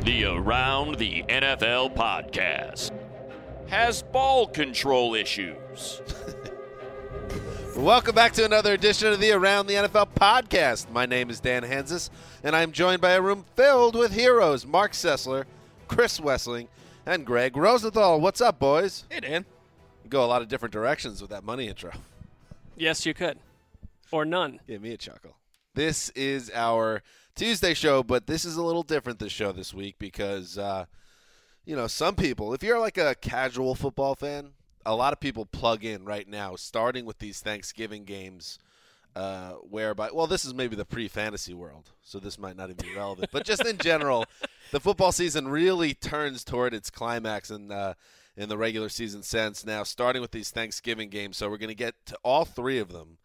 The Around the NFL podcast has ball control issues. Welcome back to another edition of the Around the NFL podcast. My name is Dan Hansis, and I'm joined by a room filled with heroes, Mark Sessler, Chris Wessling, and Greg Rosenthal. What's up, boys? Hey, Dan. You go a lot of different directions with that money intro. Yes, you could. Or none. Give me a chuckle. This is our Tuesday show, but this is a little different this show this week because, some people, if you're like a casual football fan, a lot of people plug in right now, starting with these Thanksgiving games, whereby, well, this is maybe the pre-fantasy world, so this might not even be relevant. But just in general, the football season really turns toward its climax in the regular season sense now, starting with these Thanksgiving games. So we're going to get to all three of them,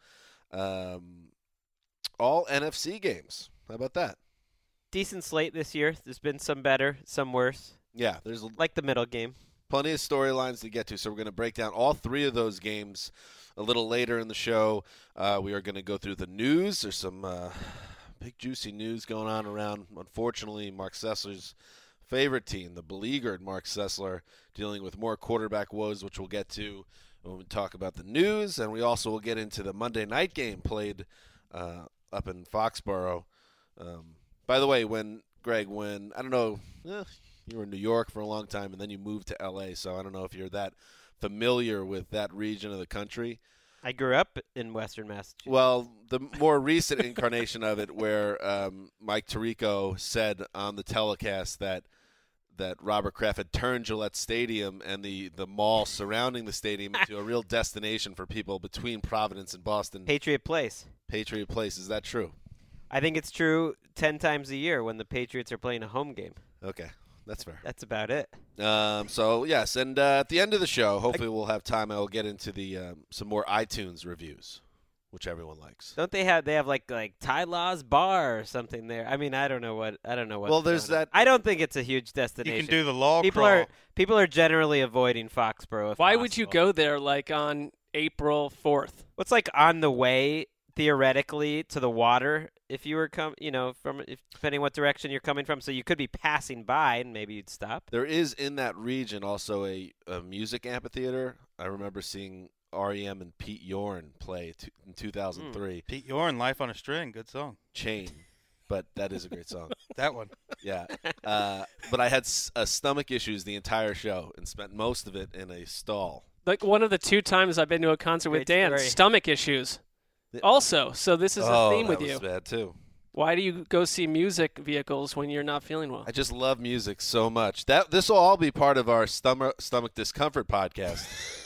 all NFC games. How about that? Decent slate this year. There's been some better, some worse. Yeah, there's like the middle game. Plenty of storylines to get to, so we're going to break down all three of those games a little later in the show. We are going to go through the news. There's some big, juicy news going on around, unfortunately, Mark Sessler's favorite team, the beleaguered Mark Sessler, dealing with more quarterback woes, which we'll get to when we talk about the news. And we also will get into the Monday night game played up in Foxborough. By the way, Greg, I don't know, you were in New York for a long time, and then you moved to L.A., so I don't know if you're that familiar with that region of the country. I grew up in Western Massachusetts. Well, the more recent incarnation of it where Mike Tirico said on the telecast that Robert Kraft had turned Gillette Stadium and the mall surrounding the stadium into a real destination for people between Providence and Boston. Patriot Place. Patriot Place. Is that true? I think it's true 10 times a year when the Patriots are playing a home game. Okay. That's fair. That's about it. So, yes, and at the end of the show, hopefully we'll have time. I will get into the some more iTunes reviews, which everyone likes. Don't they have like Ty Law's Bar or something there? I mean, I don't know what. Well, there's that. I don't think it's a huge destination. You can do the law crawl. People are generally avoiding Foxborough. Why would you go there like on April 4th? What's like on the way theoretically to the water if you were depending what direction you're coming from, so you could be passing by and maybe you'd stop. There is in that region also a music amphitheater. I remember seeing REM and Pete Yorn play in 2003. Pete Yorn, Life on a String, good song. Chain, but that is a great song. That one. Yeah. But I had stomach issues the entire show and spent most of it in a stall. Like one of the two times I've been to a concert with Dan, stomach issues. Also, so this is a theme with you. Oh, that was bad too. Why do you go see music vehicles when you're not feeling well? I just love music so much. This will all be part of our stomach discomfort podcast.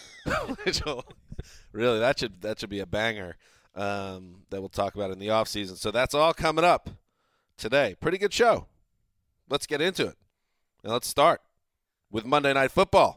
Really, that should be a banger that we'll talk about in the off season. So that's all coming up today. Pretty good show. Let's get into it. And let's start with Monday Night Football.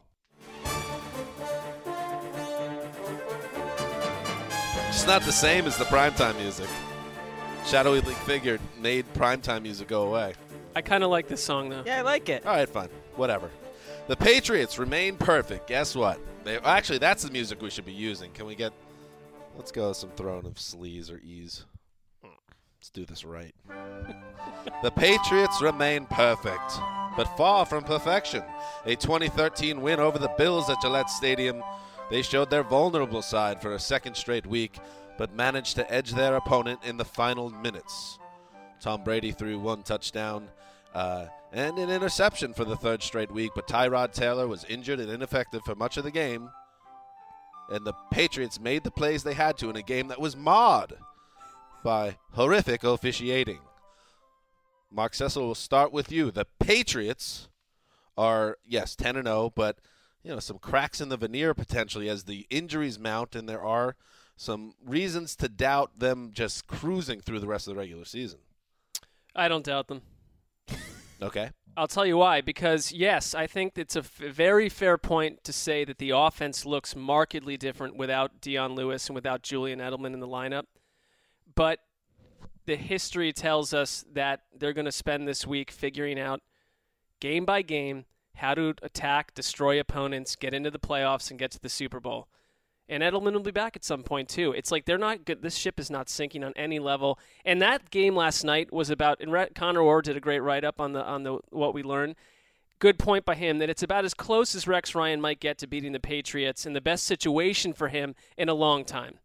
It's not the same as the primetime music. Shadowy League figure made primetime music go away. I kind of like this song, though. Yeah, I like it. All right, fine. Whatever. The Patriots remain perfect. Guess what? Actually, that's the music we should be using. Let's go with some throne of sleaze or ease. Let's do this right. The Patriots remain perfect, but far from perfection. A 2013 win over the Bills at Gillette Stadium. They showed their vulnerable side for a second straight week, but managed to edge their opponent in the final minutes. Tom Brady threw one touchdown and an interception for the third straight week, but Tyrod Taylor was injured and ineffective for much of the game. And the Patriots made the plays they had to in a game that was marred by horrific officiating. Mark Sessler, will start with you. The Patriots are, yes, 10-0, but some cracks in the veneer potentially as the injuries mount, and there are some reasons to doubt them just cruising through the rest of the regular season. I don't doubt them. Okay. I'll tell you why. Because, yes, I think it's a very fair point to say that the offense looks markedly different without Dion Lewis and without Julian Edelman in the lineup. But the history tells us that they're going to spend this week figuring out game by game how to attack, destroy opponents, get into the playoffs, and get to the Super Bowl. And Edelman will be back at some point, too. It's like they're not good. This ship is not sinking on any level. And that game last night was about, and Connor Orr did a great write-up on the what we learned. Good point by him that it's about as close as Rex Ryan might get to beating the Patriots in the best situation for him in a long time.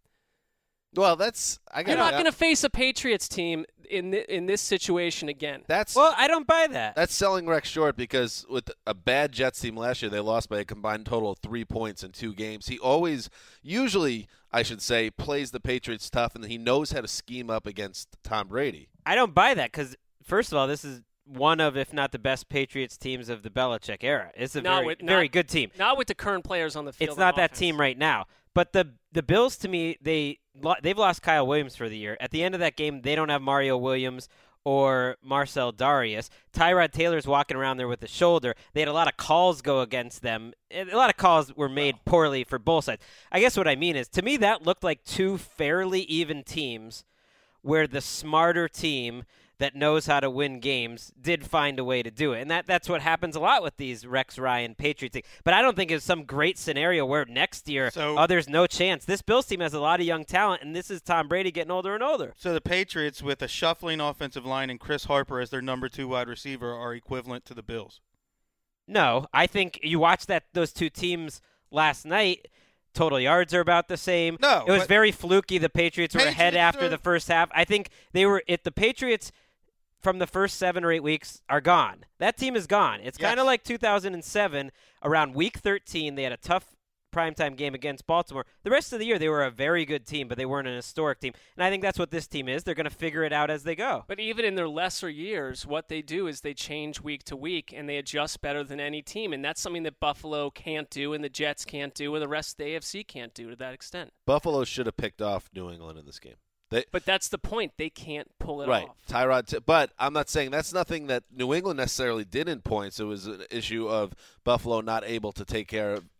Well, you're not going to face a Patriots team in this situation again. Well, I don't buy that. That's selling Rex short because with a bad Jets team last year, they lost by a combined total of 3 points in 2 games. He usually, I should say, plays the Patriots tough, and he knows how to scheme up against Tom Brady. I don't buy that because, first of all, this is one of, if not the best Patriots teams of the Belichick era. It's a very good team. Not with the current players on the field. It's not that team right now. But the Bills, to me, they've lost Kyle Williams for the year. At the end of that game, they don't have Mario Williams or Marcel Darius. Tyrod Taylor's walking around there with a shoulder. They had a lot of calls go against them. A lot of calls were made poorly for both sides. I guess what I mean is, to me, that looked like 2 fairly even teams where the smarter team that knows how to win games did find a way to do it. And that's what happens a lot with these Rex Ryan Patriots teams. But I don't think it's some great scenario where next year, there's no chance. This Bills team has a lot of young talent, and this is Tom Brady getting older and older. So the Patriots, with a shuffling offensive line and Chris Harper as their number 2 wide receiver, are equivalent to the Bills. No, I think you watched those 2 teams last night. Total yards are about the same. No, it was very fluky. The Patriots were ahead after the first half. I think the Patriots from the first 7 or 8 weeks are gone. That team is gone. It's kind of like 2007. Around week 13, they had a tough primetime game against Baltimore. The rest of the year, they were a very good team, but they weren't an historic team. And I think that's what this team is. They're going to figure it out as they go. But even in their lesser years, what they do is they change week to week, and they adjust better than any team. And that's something that Buffalo can't do, and the Jets can't do, and the rest of the AFC can't do to that extent. Buffalo should have picked off New England in this game. But that's the point. They can't pull it right. off. Tyrod, but I'm not saying that's nothing that New England necessarily did in points. It was an issue of Buffalo not able to take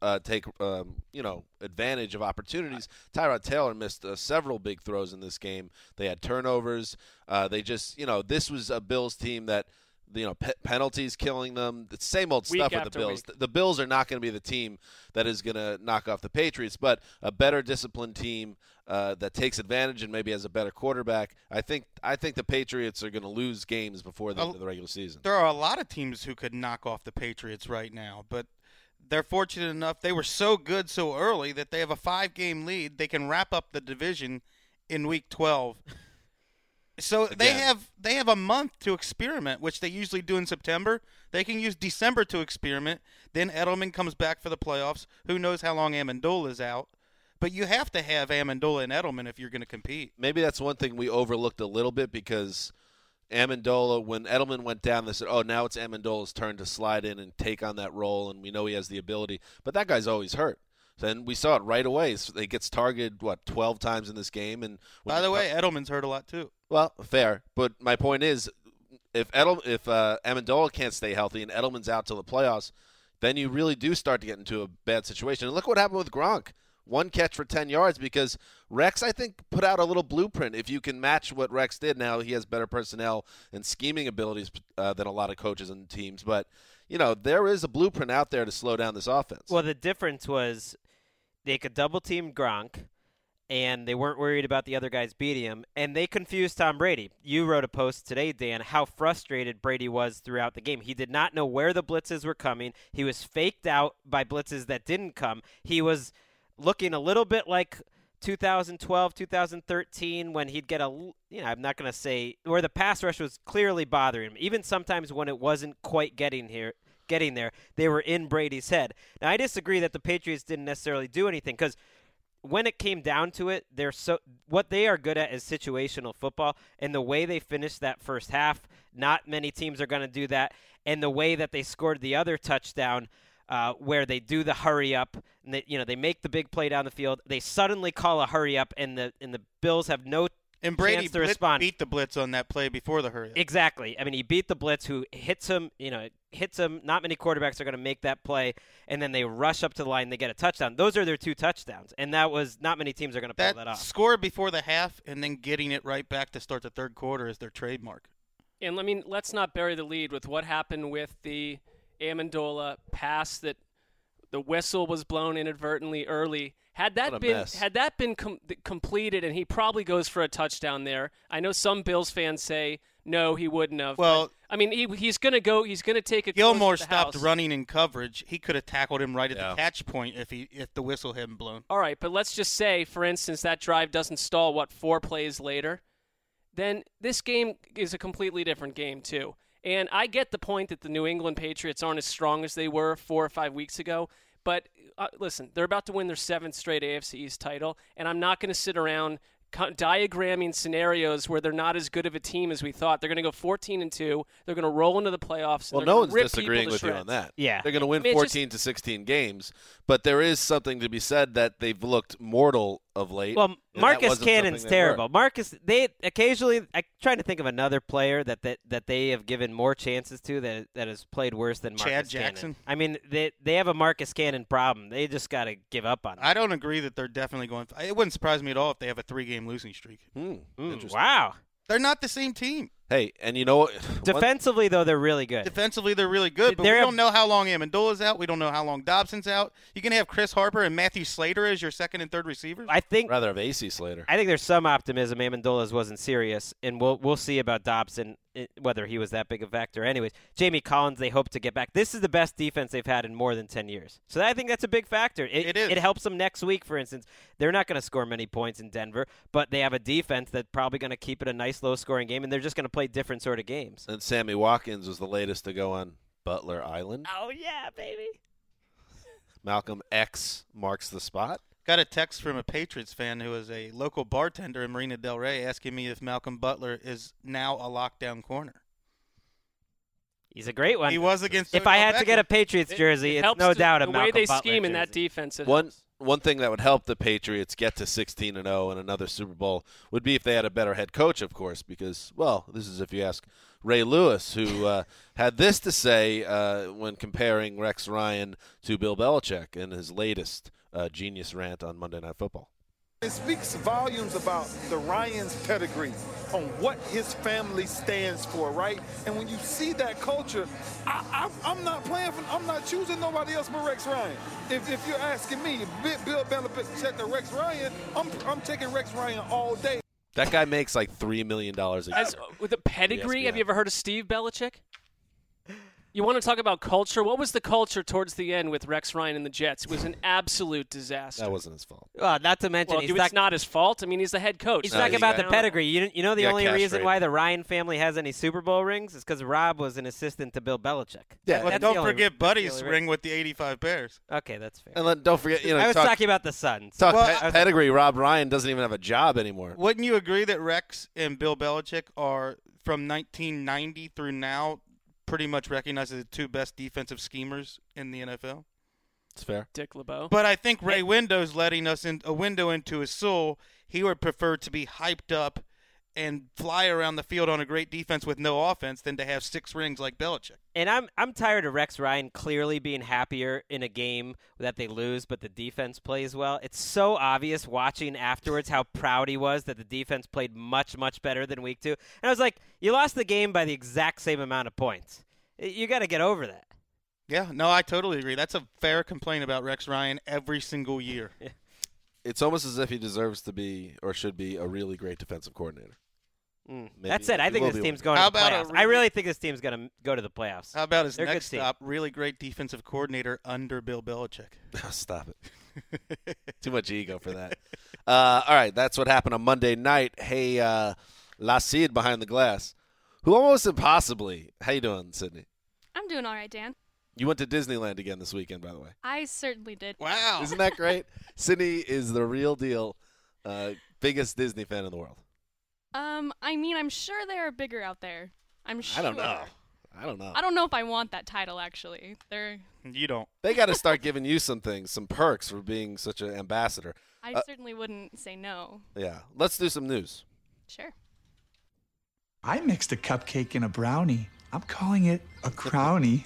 advantage of opportunities. Tyrod Taylor missed several big throws in this game. They had turnovers. This was a Bills team that, penalties killing them. The same old stuff with the Bills. The Bills are not going to be the team that is going to knock off the Patriots, but a better disciplined team that takes advantage and maybe has a better quarterback. I think the Patriots are going to lose games before the end of the regular season. There are a lot of teams who could knock off the Patriots right now, but they're fortunate enough. They were so good so early that they have a 5-game lead. They can wrap up the division in Week 12. So they have a month to experiment, which they usually do in September. They can use December to experiment. Then Edelman comes back for the playoffs. Who knows how long Amendola is out? But you have to have Amendola and Edelman if you're going to compete. Maybe that's one thing we overlooked a little bit because Amendola, when Edelman went down, they said, now it's Amendola's turn to slide in and take on that role, and we know he has the ability. But that guy's always hurt. And we saw it right away. So he gets targeted, 12 times in this game. And by the way, Edelman's hurt a lot too. Well, fair. But my point is, if Amendola can't stay healthy and Edelman's out till the playoffs, then you really do start to get into a bad situation. And look what happened with Gronk. 1 catch for 10 yards because Rex, I think, put out a little blueprint. If you can match what Rex did, now he has better personnel and scheming abilities than a lot of coaches and teams. But, there is a blueprint out there to slow down this offense. Well, the difference was they could double-team Gronk, and they weren't worried about the other guys beating him, and they confused Tom Brady. You wrote a post today, Dan, how frustrated Brady was throughout the game. He did not know where the blitzes were coming. He was faked out by blitzes that didn't come. He was looking a little bit like 2012, 2013 when he'd get I'm not going to say where the pass rush was clearly bothering him. Even sometimes when it wasn't quite getting there, they were in Brady's head. Now, I disagree that the Patriots didn't necessarily do anything because when it came down to it, what they are good at is situational football, and the way they finished that first half, not many teams are going to do that, and the way that they scored the other touchdown where they do the hurry up, and they make the big play down the field. They suddenly call a hurry up, and the Bills have no and Brady chance to respond. Beat the blitz on that play before the hurry up. Exactly. I mean, he beat the blitz, who hits him. Not many quarterbacks are going to make that play, and then they rush up to the line. And they get a touchdown. Those are their 2 touchdowns, and not many teams are going to pull that off. Score before the half, and then getting it right back to start the third quarter is their trademark. And let's not bury the lead with what happened with the Amendola pass that The whistle was blown inadvertently early. Had that What a been mess. completed, and he probably goes for a touchdown there. I know some Bills fans say no, he wouldn't have. Well, but, I mean, he's going to go. He's going to take it. Gilmore close to the stopped house. running in coverage. He could have tackled him right at Yeah. the catch point if the whistle hadn't blown. All right, but let's just say, for instance, that drive doesn't stall. 4 plays later? Then this game is a completely different game too. And I get the point that the New England Patriots aren't as strong as they were 4 or 5 weeks ago. But listen, they're about to win their 7th straight AFC East title, and I'm not going to sit around diagramming scenarios where they're not as good of a team as we thought. They're going to go 14-2. They're going to roll into the playoffs. Well, and no they're one's gonna rip disagreeing people to with you on shreds. that. Yeah. They're going to win I mean, it's 14 to 16 games, but there is something to be said that they've looked mortal of late. Well, and that Marcus wasn't Cannon's something they were. terrible. Marcus, they occasionally. I'm trying to think of another player that they have given more chances to that has played worse than Marcus Chad Cannon. Jackson? I mean, they have a Marcus Cannon problem. They just got to give up on him. I don't agree that they're definitely going. It wouldn't surprise me at all if they have a 3-game losing streak. Interesting. Wow. They're not the same team. Hey, and you know what? Defensively, though, they're really good. Defensively, they're really good, but we don't know how long Amendola's out. We don't know how long Dobson's out. You can have Chris Harper and Matthew Slater as your second and third receivers. I think rather have AC Slater. I think there's some optimism Amendola's wasn't serious, and we'll see about Dobson whether he was that big a factor. Anyways, Jamie Collins, they hope to get back. This is the best defense they've had in more than 10 years. So I think that's a big factor. It is. It helps them next week, for instance. They're not going to score many points in Denver, but they have a defense that's probably going to keep it a nice low-scoring game, and they're just going to play different sort of games. And Sammy Watkins was the latest to go on Butler Island. Oh, yeah, baby. Malcolm X marks the spot. Got a text from a Patriots fan who is a local bartender in Marina Del Rey asking me if Malcolm Butler is now a lockdown corner. He's a great one. He was against If I Odell had to get a Beckham. Patriots jersey, it's helps no doubt a the Malcolm way they Butler scheme in that jersey. defense. It One helps. one thing that would help the Patriots get to 16-0 and another Super Bowl would be if they had a better head coach, of course, because, well, this is if you ask Ray Lewis, who had this to say when comparing Rex Ryan to Bill Belichick in his latest genius rant on Monday Night Football. It speaks volumes about the Ryan's pedigree, on what his family stands for, right? And when you see that culture, I'm not playing for, I'm not choosing nobody else but Rex Ryan. If you're asking me, Bill Belichick to Rex Ryan, I'm taking Rex Ryan all day. That guy makes like $3 million a year. With a pedigree, have ESPN. you ever heard of Steve Belichick? You want to talk about culture? What was the culture towards the end with Rex Ryan and the Jets? It was an absolute disaster. That wasn't his fault. Well, not to mention Well, it's not his fault. I mean, he's the head coach. He's No, talking he about got- the pedigree. You know the He got only reason castrated. why the Ryan family has any Super Bowl rings is because Rob was an assistant to Bill Belichick. Yeah. But That's don't the only- forget that's Buddy's the only ring with the 85 Bears. Okay, that's fair. And then don't forget, I was talking about the Suns. talk Well, pedigree. Rob Ryan doesn't even have a job anymore. Wouldn't you agree that Rex and Bill Belichick are, from 1990 through now, pretty much recognized as the two best defensive schemers in the NFL? It's fair. Dick LeBeau. But I think Ray Window's letting us in a window into his soul. He would prefer to be hyped up and fly around the field on a great defense with no offense than to have 6 rings like Belichick. And I'm tired of Rex Ryan clearly being happier in a game that they lose, but the defense plays well. It's so obvious watching afterwards how proud he was that the defense played much, much better than week 2. And I was like, you lost the game by the exact same amount of points. You got to get over that. Yeah, no, I totally agree. That's a fair complaint about Rex Ryan every single year. It's almost as if he deserves to be or should be a really great defensive coordinator. That's it. I he think will this be team's one. going How to the about a playoffs. I really think this team's going to go to the playoffs. How about his They're a good next team. stop? Really great defensive coordinator under Bill Belichick. Stop it. Too much ego for that. All right, that's what happened on Monday night. Hey, Lacide behind the glass, who almost impossibly. How you doing, Sydney? I'm doing all right, Dan. You went to Disneyland again this weekend, by the way. I certainly did. Wow. Isn't that great? Sydney is the real deal, biggest Disney fan in the world. I mean, I'm sure there are bigger out there. I'm sure. I don't know. I don't know if I want that title, actually. You don't. They got to start giving you some things, some perks for being such an ambassador. I certainly wouldn't say no. Yeah. Let's do some news. Sure. I mixed a cupcake and a brownie. I'm calling it a crownie.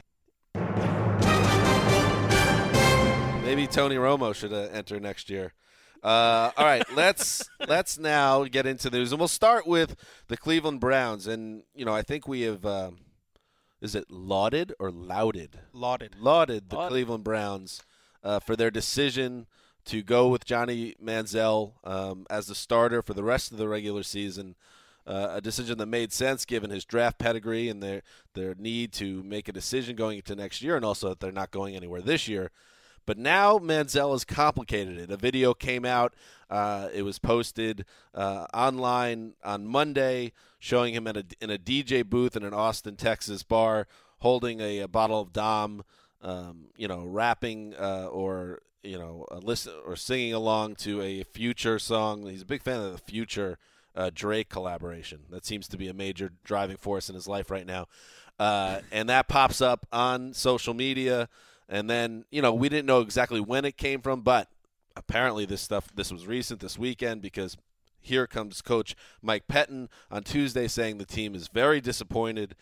Maybe Tony Romo should enter next year. All right, let's now get into news, and we'll start with the Cleveland Browns. And I think we have is it lauded or lauded? Lauded. Lauded the Cleveland Browns for their decision to go with Johnny Manziel as the starter for the rest of the regular season. A decision that made sense given his draft pedigree and their need to make a decision going into next year, and also that they're not going anywhere this year. But now Manziel has complicated it. A video came out. It was posted online on Monday showing him in a DJ booth in an Austin, Texas bar holding a bottle of Dom, rapping or listen or singing along to a Future song. He's a big fan of the Future Drake collaboration. That seems to be a major driving force in his life right now. And that pops up on social media. And then, we didn't know exactly when it came from, but apparently this was recent this weekend, because here comes Coach Mike Pettin on Tuesday saying the team is very disappointed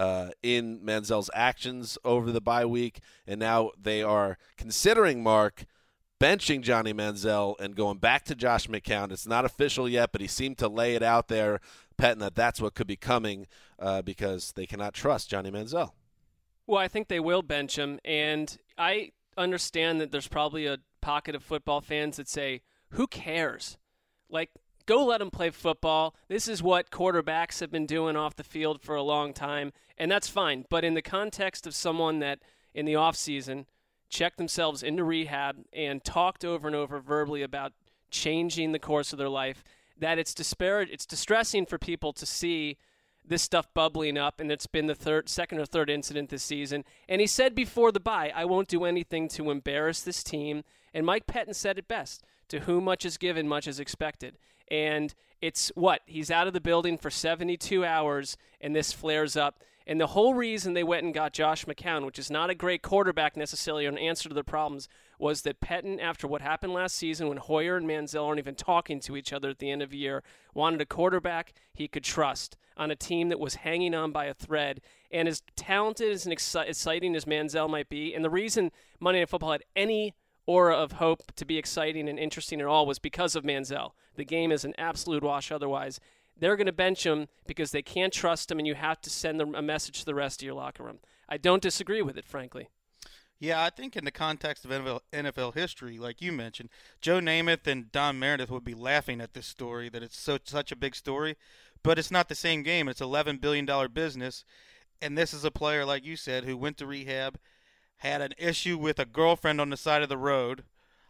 in Manziel's actions over the bye week, and now they are considering, Mark, benching Johnny Manziel and going back to Josh McCown. It's not official yet, but he seemed to lay it out there, Pettin, that that's what could be coming because they cannot trust Johnny Manziel. Well, I think they will bench him, and I understand that there's probably a pocket of football fans that say, who cares? Like, go let him play football. This is what quarterbacks have been doing off the field for a long time, and that's fine. But in the context of someone that in the offseason checked themselves into rehab and talked over and over verbally about changing the course of their life, that it's distressing for people to see this stuff bubbling up, and it's been the second or third incident this season. And he said before the bye, I won't do anything to embarrass this team. And Mike Pettin said it best, to whom much is given, much is expected. And it's he's out of the building for 72 hours, and this flares up. And the whole reason they went and got Josh McCown, which is not a great quarterback necessarily or an answer to their problems, was that Pettin, after what happened last season when Hoyer and Manziel aren't even talking to each other at the end of the year, wanted a quarterback he could trust on a team that was hanging on by a thread. And as talented and exciting as Manziel might be, and the reason Monday Night Football had any aura of hope to be exciting and interesting at all was because of Manziel. The game is an absolute wash otherwise. They're going to bench him because they can't trust him, and you have to send them a message to the rest of your locker room. I don't disagree with it, frankly. Yeah, I think in the context of NFL history, like you mentioned, Joe Namath and Don Meredith would be laughing at this story, that it's such a big story. But it's not the same game. It's $11 billion business, and this is a player, like you said, who went to rehab, had an issue with a girlfriend on the side of the road,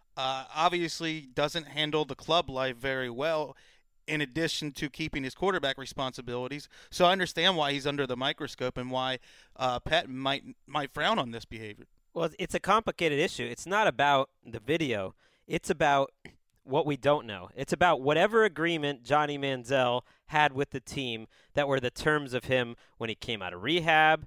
obviously doesn't handle the club life very well, in addition to keeping his quarterback responsibilities. So I understand why he's under the microscope and why Pettin might frown on this behavior. Well, it's a complicated issue. It's not about the video. It's about what we don't know. It's about whatever agreement Johnny Manziel had with the team that were the terms of him when he came out of rehab,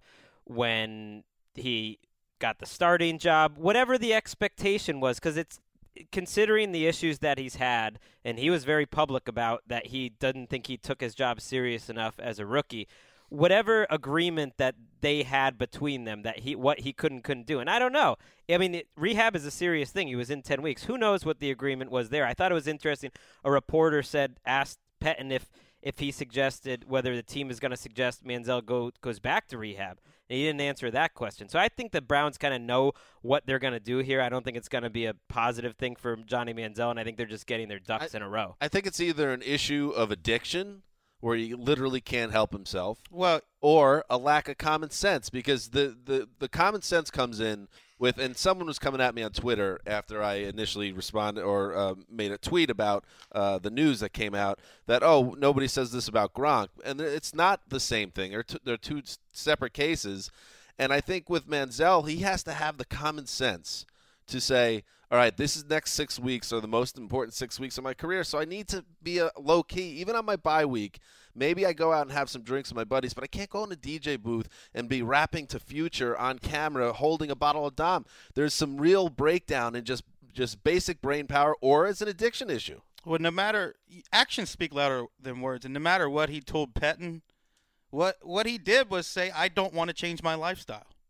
when he got the starting job, whatever the expectation was, because it's considering the issues that he's had, and he was very public about that he doesn't think he took his job serious enough as a rookie. Whatever agreement that they had between them, that what he couldn't do. And I don't know. I mean, rehab is a serious thing. He was in 10 weeks. Who knows what the agreement was there? I thought it was interesting. A reporter asked Pettin if he suggested whether the team is going to suggest Manziel goes back to rehab. And he didn't answer that question. So I think the Browns kind of know what they're going to do here. I don't think it's going to be a positive thing for Johnny Manziel, and I think they're just getting their ducks in a row. I think it's either an issue of addiction, where he literally can't help himself, well, or a lack of common sense, because the common sense comes in with, and someone was coming at me on Twitter after I initially responded or made a tweet about the news that came out that, nobody says this about Gronk, and it's not the same thing. They're two separate cases, and I think with Manziel, he has to have the common sense to say, all right, this is next 6 weeks are the most important 6 weeks of my career, so I need to be a low-key. Even on my bye week, maybe I go out and have some drinks with my buddies, but I can't go in a DJ booth and be rapping to Future on camera holding a bottle of Dom. There's some real breakdown in just basic brain power, or it's an addiction issue. Well, no matter – actions speak louder than words, and no matter what he told Pettin, what he did was say, I don't want to change my lifestyle.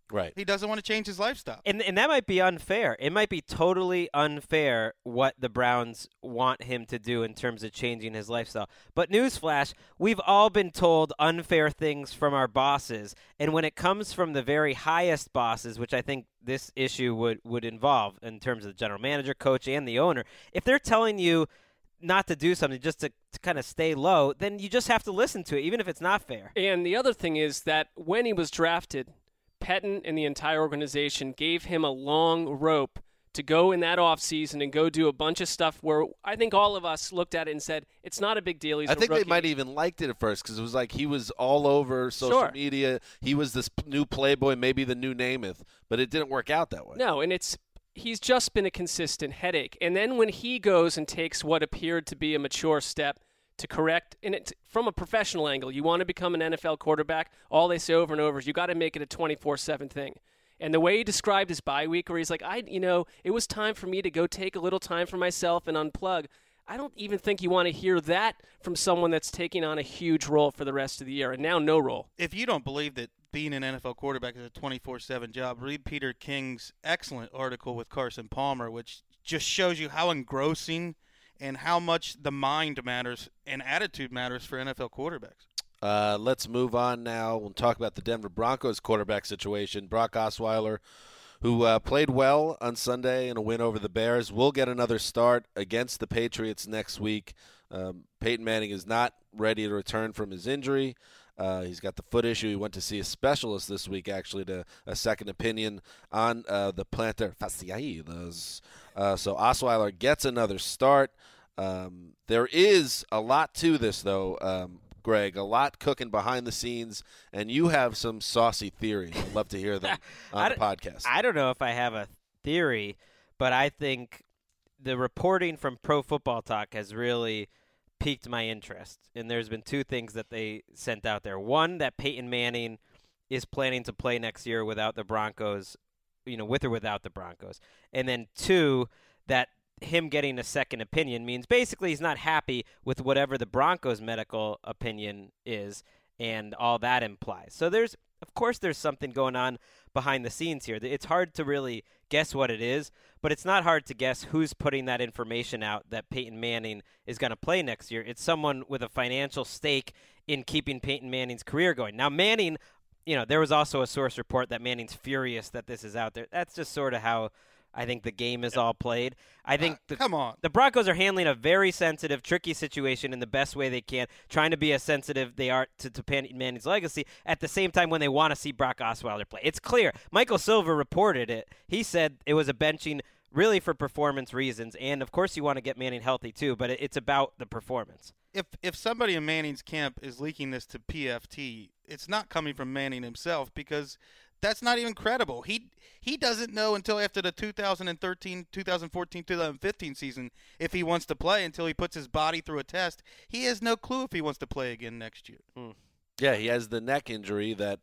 Right. He doesn't want to change his lifestyle. And that might be unfair. It might be totally unfair what the Browns want him to do in terms of changing his lifestyle. But newsflash, we've all been told unfair things from our bosses. And when it comes from the very highest bosses, which I think this issue would involve in terms of the general manager, coach, and the owner, if they're telling you not to do something just to kind of stay low, then you just have to listen to it, even if it's not fair. And the other thing is that when he was drafted, Pettine and the entire organization gave him a long rope to go in that offseason and go do a bunch of stuff where I think all of us looked at it and said, it's not a big deal. He's I a think rookie. they might even liked it at first because it was like he was all over social Sure. media. He was this new Playboy, maybe the new Namath, but it didn't work out that way. No, and he's just been a consistent headache. And then when he goes and takes what appeared to be a mature step to correct, and it from a professional angle, you want to become an NFL quarterback, all they say over and over is you got to make it a 24/7 thing. And the way he described his bye week, where he's like, it was time for me to go take a little time for myself and unplug. I don't even think you want to hear that from someone that's taking on a huge role for the rest of the year, and now no role. If you don't believe that being an NFL quarterback is a 24/7 job, read Peter King's excellent article with Carson Palmer, which just shows you how engrossing and how much the mind matters and attitude matters for NFL quarterbacks. Let's move on now. We'll talk about the Denver Broncos quarterback situation. Brock Osweiler, who played well on Sunday in a win over the Bears, will get another start against the Patriots next week. Peyton Manning is not ready to return from his injury. He's got the foot issue. He went to see a specialist this week, actually, to a second opinion on the plantar fasciitis. So Osweiler gets another start. There is a lot to this, though, Greg, a lot cooking behind the scenes, and you have some saucy theories. I'd love to hear them on the podcast. I don't know if I have a theory, but I think the reporting from Pro Football Talk has really piqued my interest. And there's been two things that they sent out there. One, that Peyton Manning is planning to play next year without the Broncos, with or without the Broncos. And then two, that him getting a second opinion means basically he's not happy with whatever the Broncos' medical opinion is and all that implies. So of course there's something going on behind the scenes here. It's hard to really guess what it is, but it's not hard to guess who's putting that information out that Peyton Manning is going to play next year. It's someone with a financial stake in keeping Peyton Manning's career going. Now Manning, there was also a source report that Manning's furious that this is out there. That's just sort of how I think the game is all played. I think Come on. The Broncos are handling a very sensitive, tricky situation in the best way they can, trying to be as sensitive they are to Peyton Manning's legacy at the same time when they want to see Brock Osweiler play. It's clear. Michael Silver reported it. He said it was a benching really for performance reasons, and of course you want to get Manning healthy too, but it's about the performance. If somebody in Manning's camp is leaking this to PFT, it's not coming from Manning himself because that's not even credible. He doesn't know until after the 2013, 2014, 2015 season if he wants to play until he puts his body through a test. He has no clue if he wants to play again next year. Yeah, he has the neck injury that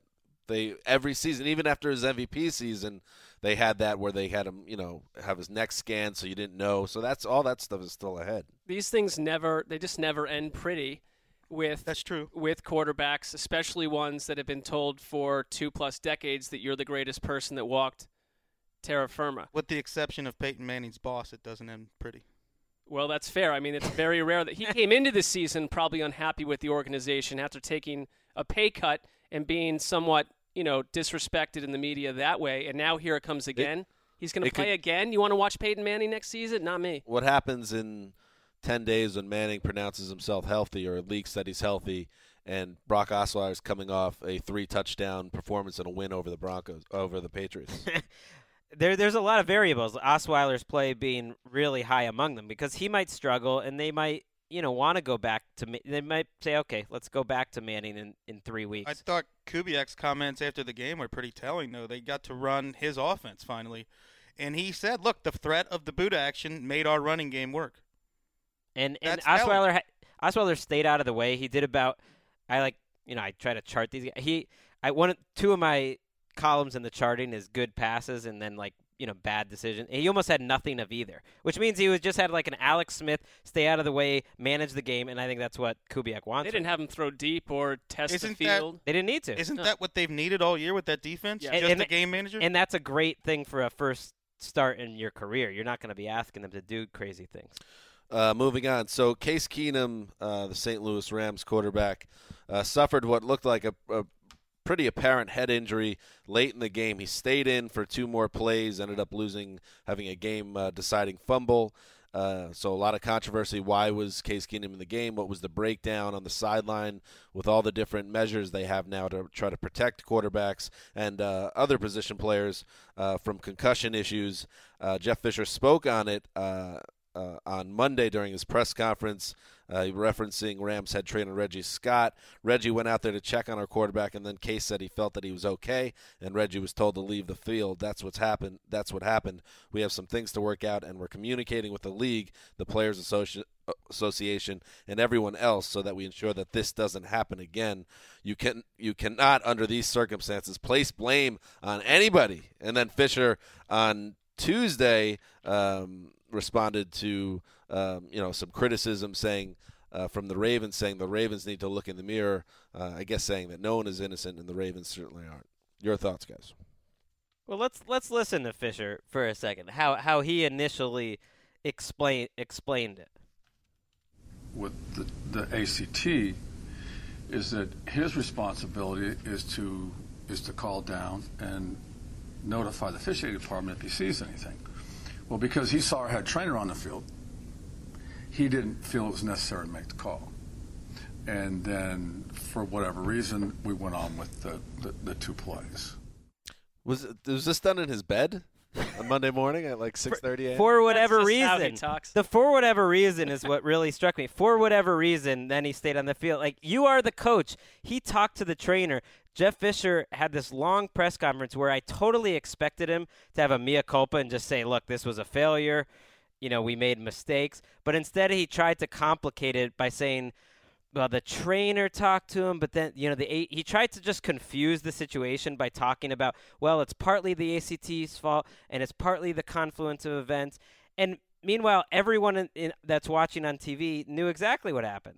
every season, even after his MVP season, they had that where they had him, have his neck scanned so you didn't know. So that's all that stuff is still ahead. These things just never end pretty. That's true. With quarterbacks, especially ones that have been told for 2+ decades that you're the greatest person that walked terra firma. With the exception of Peyton Manning's boss, it doesn't end pretty. Well, that's fair. I mean, it's very rare that he came into this season probably unhappy with the organization after taking a pay cut and being somewhat, disrespected in the media that way. And now here it comes again. He's going to play again. You want to watch Peyton Manning next season? Not me. What happens in 10 days when Manning pronounces himself healthy or leaks that he's healthy, and Brock Osweiler is coming off a 3-touchdown performance and a win over the Patriots? There's a lot of variables. Osweiler's play being really high among them because he might struggle and they might, want to go back to – they might say, okay, let's go back to Manning in 3 weeks. I thought Kubiak's comments after the game were pretty telling, though. They got to run his offense finally. And he said, look, the threat of the boot action made our running game work. And Osweiler stayed out of the way. He did about I try to chart these. Two of my columns in the charting is good passes and then like bad decision. He almost had nothing of either, which means he just had like an Alex Smith, stay out of the way, manage the game, and I think that's what Kubiak wants. They didn't have him throw deep or test the field. They didn't need to. Isn't that what they've needed all year with that defense? Yeah. Just a game manager? And that's a great thing for a first start in your career. You're not going to be asking them to do crazy things. Moving on. So Case Keenum, the St. Louis Rams quarterback, suffered what looked like a pretty apparent head injury late in the game. He stayed in for 2 more plays, ended up having a game-deciding fumble. So a lot of controversy. Why was Case Keenum in the game? What was the breakdown on the sideline with all the different measures they have now to try to protect quarterbacks and other position players from concussion issues? Jeff Fisher spoke on it on Monday during his press conference, referencing Rams head trainer Reggie Scott. Reggie went out there to check on our quarterback, and then Case said he felt that he was okay, and Reggie was told to leave the field. That's what happened. We have some things to work out, and we're communicating with the league, the Players Association, and everyone else so that we ensure that this doesn't happen again. You cannot, under these circumstances, place blame on anybody. And then Fisher on Tuesday responded to some criticism saying from the Ravens, saying the Ravens need to look in the mirror, I guess saying that no one is innocent and the Ravens certainly aren't. Your thoughts, guys? Well, let's listen to Fisher for a second. How he initially explained it. With the ACT is that his responsibility is to call down and notify the officiating department if he sees anything. Well, because he saw our head trainer on the field, he didn't feel it was necessary to make the call. And then, for whatever reason, we went on with the 2 plays. Was this done in his bed on Monday morning at like 6:30 a.m.? For whatever That's just reason. how he talks. The for whatever reason is what really struck me. For whatever reason, then he stayed on the field. Like, you are the coach. He talked to the trainer. Jeff Fisher had this long press conference where I totally expected him to have a mea culpa and just say, look, this was a failure. We made mistakes. But instead he tried to complicate it by saying, well, the trainer talked to him, but then, he tried to just confuse the situation by talking about, well, it's partly the ACT's fault and it's partly the confluence of events. And meanwhile, everyone that's watching on TV knew exactly what happened.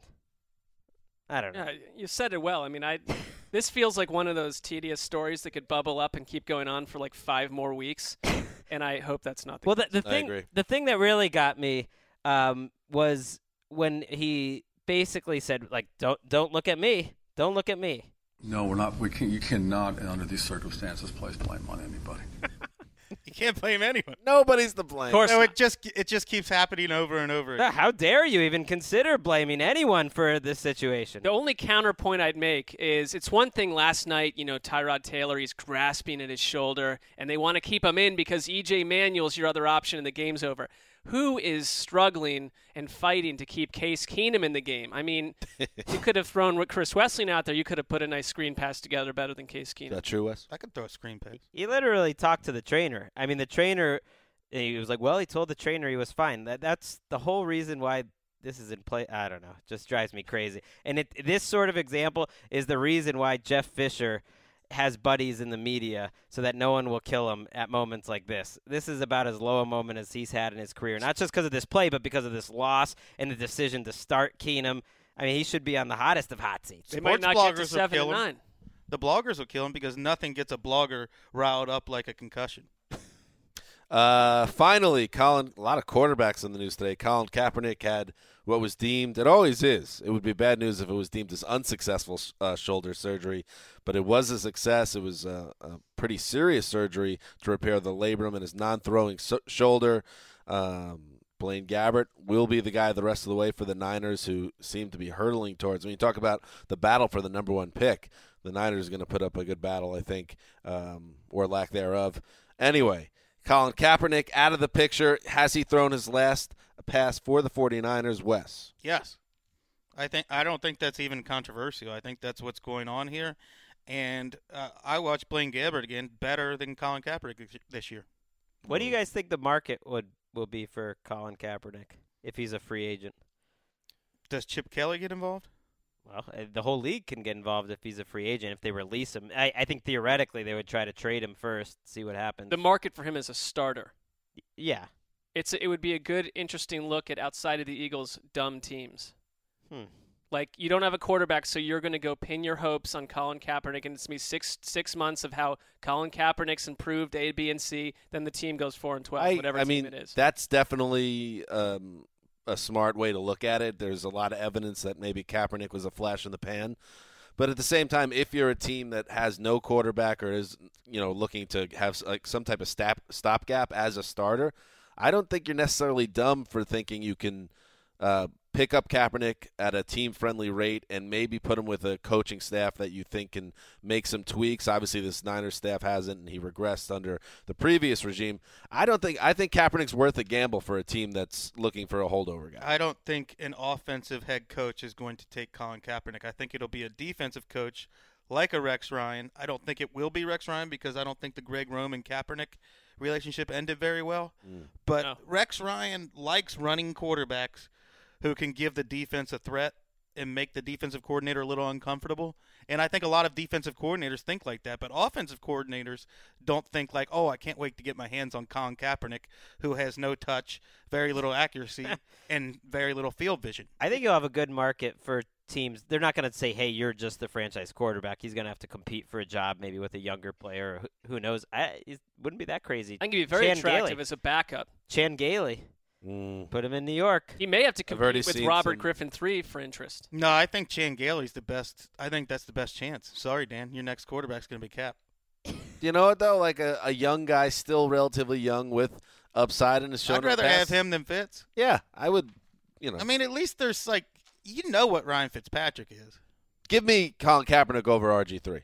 I don't know. Yeah, you said it well. I mean, this feels like one of those tedious stories that could bubble up and keep going on for like 5 more weeks, and I hope that's not the case. The thing that really got me was when he basically said, like, don't look at me. Don't look at me. No, we're not. You cannot, under these circumstances, place blame on anybody. You can't blame anyone. Nobody's to blame. Of course No, not. it just keeps happening over and over again. How dare you even consider blaming anyone for this situation? The only counterpoint I'd make is it's one thing last night, Tyrod Taylor, he's grasping at his shoulder, and they want to keep him in because E.J. Manuel's your other option and the game's over. Who is struggling and fighting to keep Case Keenum in the game? I mean, you could have thrown Chris Wesseling out there. You could have put a nice screen pass together better than Case Keenum. Is that true, Wes? I could throw a screen pass. He literally talked to the trainer. I mean, the trainer, he was like, well, he told the trainer he was fine. That's the whole reason why this is in play. I don't know. It just drives me crazy. And this sort of example is the reason why Jeff Fisher has buddies in the media so that no one will kill him at moments like this. This is about as low a moment as he's had in his career, not just because of this play, but because of this loss and the decision to start Keenum. I mean, he should be on the hottest of hot seats. They might not get to 7 and 9. The bloggers will kill him because nothing gets a blogger riled up like a concussion. Finally, a lot of quarterbacks in the news today. Colin Kaepernick had what was deemed, it always is, it would be bad news if it was deemed as unsuccessful shoulder surgery, but it was a success. It was a pretty serious surgery to repair the labrum in his non-throwing shoulder. Blaine Gabbert will be the guy the rest of the way for the Niners, who seem to be hurtling towards. When you talk about the battle for the number 1 pick, the Niners are going to put up a good battle, I think, or lack thereof. Anyway, Colin Kaepernick out of the picture. Has he thrown his last pass for the 49ers, Wes? Yes. I don't think that's even controversial. I think that's what's going on here. And I watched Blaine Gabbert again better than Colin Kaepernick this year. What do you guys think the market will be for Colin Kaepernick if he's a free agent? Does Chip Kelly get involved? Well, the whole league can get involved if he's a free agent. If they release him, I think theoretically they would try to trade him first, see what happens. The market for him as a starter. Yeah. It would be a good, interesting look at outside of the Eagles' dumb teams. Like, you don't have a quarterback, so you're going to go pin your hopes on Colin Kaepernick, and it's going to be six months of how Colin Kaepernick's improved A, B, and C. Then the team goes 4-12, whatever team it is. That's definitely a smart way to look at it. There's a lot of evidence that maybe Kaepernick was a flash in the pan. But at the same time, if you're a team that has no quarterback or is looking to have like some type of stopgap as a starter, I don't think you're necessarily dumb for thinking you can pick up Kaepernick at a team-friendly rate and maybe put him with a coaching staff that you think can make some tweaks. Obviously, this Niners staff hasn't, and he regressed under the previous regime. I think Kaepernick's worth a gamble for a team that's looking for a holdover guy. I don't think an offensive head coach is going to take Colin Kaepernick. I think it'll be a defensive coach like a Rex Ryan. I don't think it will be Rex Ryan because I don't think the Greg Roman-Kaepernick relationship ended very well. But Rex Ryan likes running quarterbacks who can give the defense a threat and make the defensive coordinator a little uncomfortable. And I think a lot of defensive coordinators think like that, but offensive coordinators don't think like, oh, I can't wait to get my hands on Colin Kaepernick, who has no touch, very little accuracy, and very little field vision. I think you'll have a good market for teams. They're not going to say, hey, you're just the franchise quarterback. He's going to have to compete for a job maybe with a younger player. Who knows? It wouldn't be that crazy. I think he'd be very attractive as a backup. Chan Gailey. Put him in New York. He may have to compete with Robert Griffin III for interest. No, I think Chan Gailey's the best. I think that's the best chance. Sorry, Dan. Your next quarterback's going to be Cap. You know what, though? Like a young guy, still relatively young with upside in his shoulder. I'd rather have him than Fitz. Yeah, I would, I mean, at least there's like, what Ryan Fitzpatrick is. Give me Colin Kaepernick over RG3.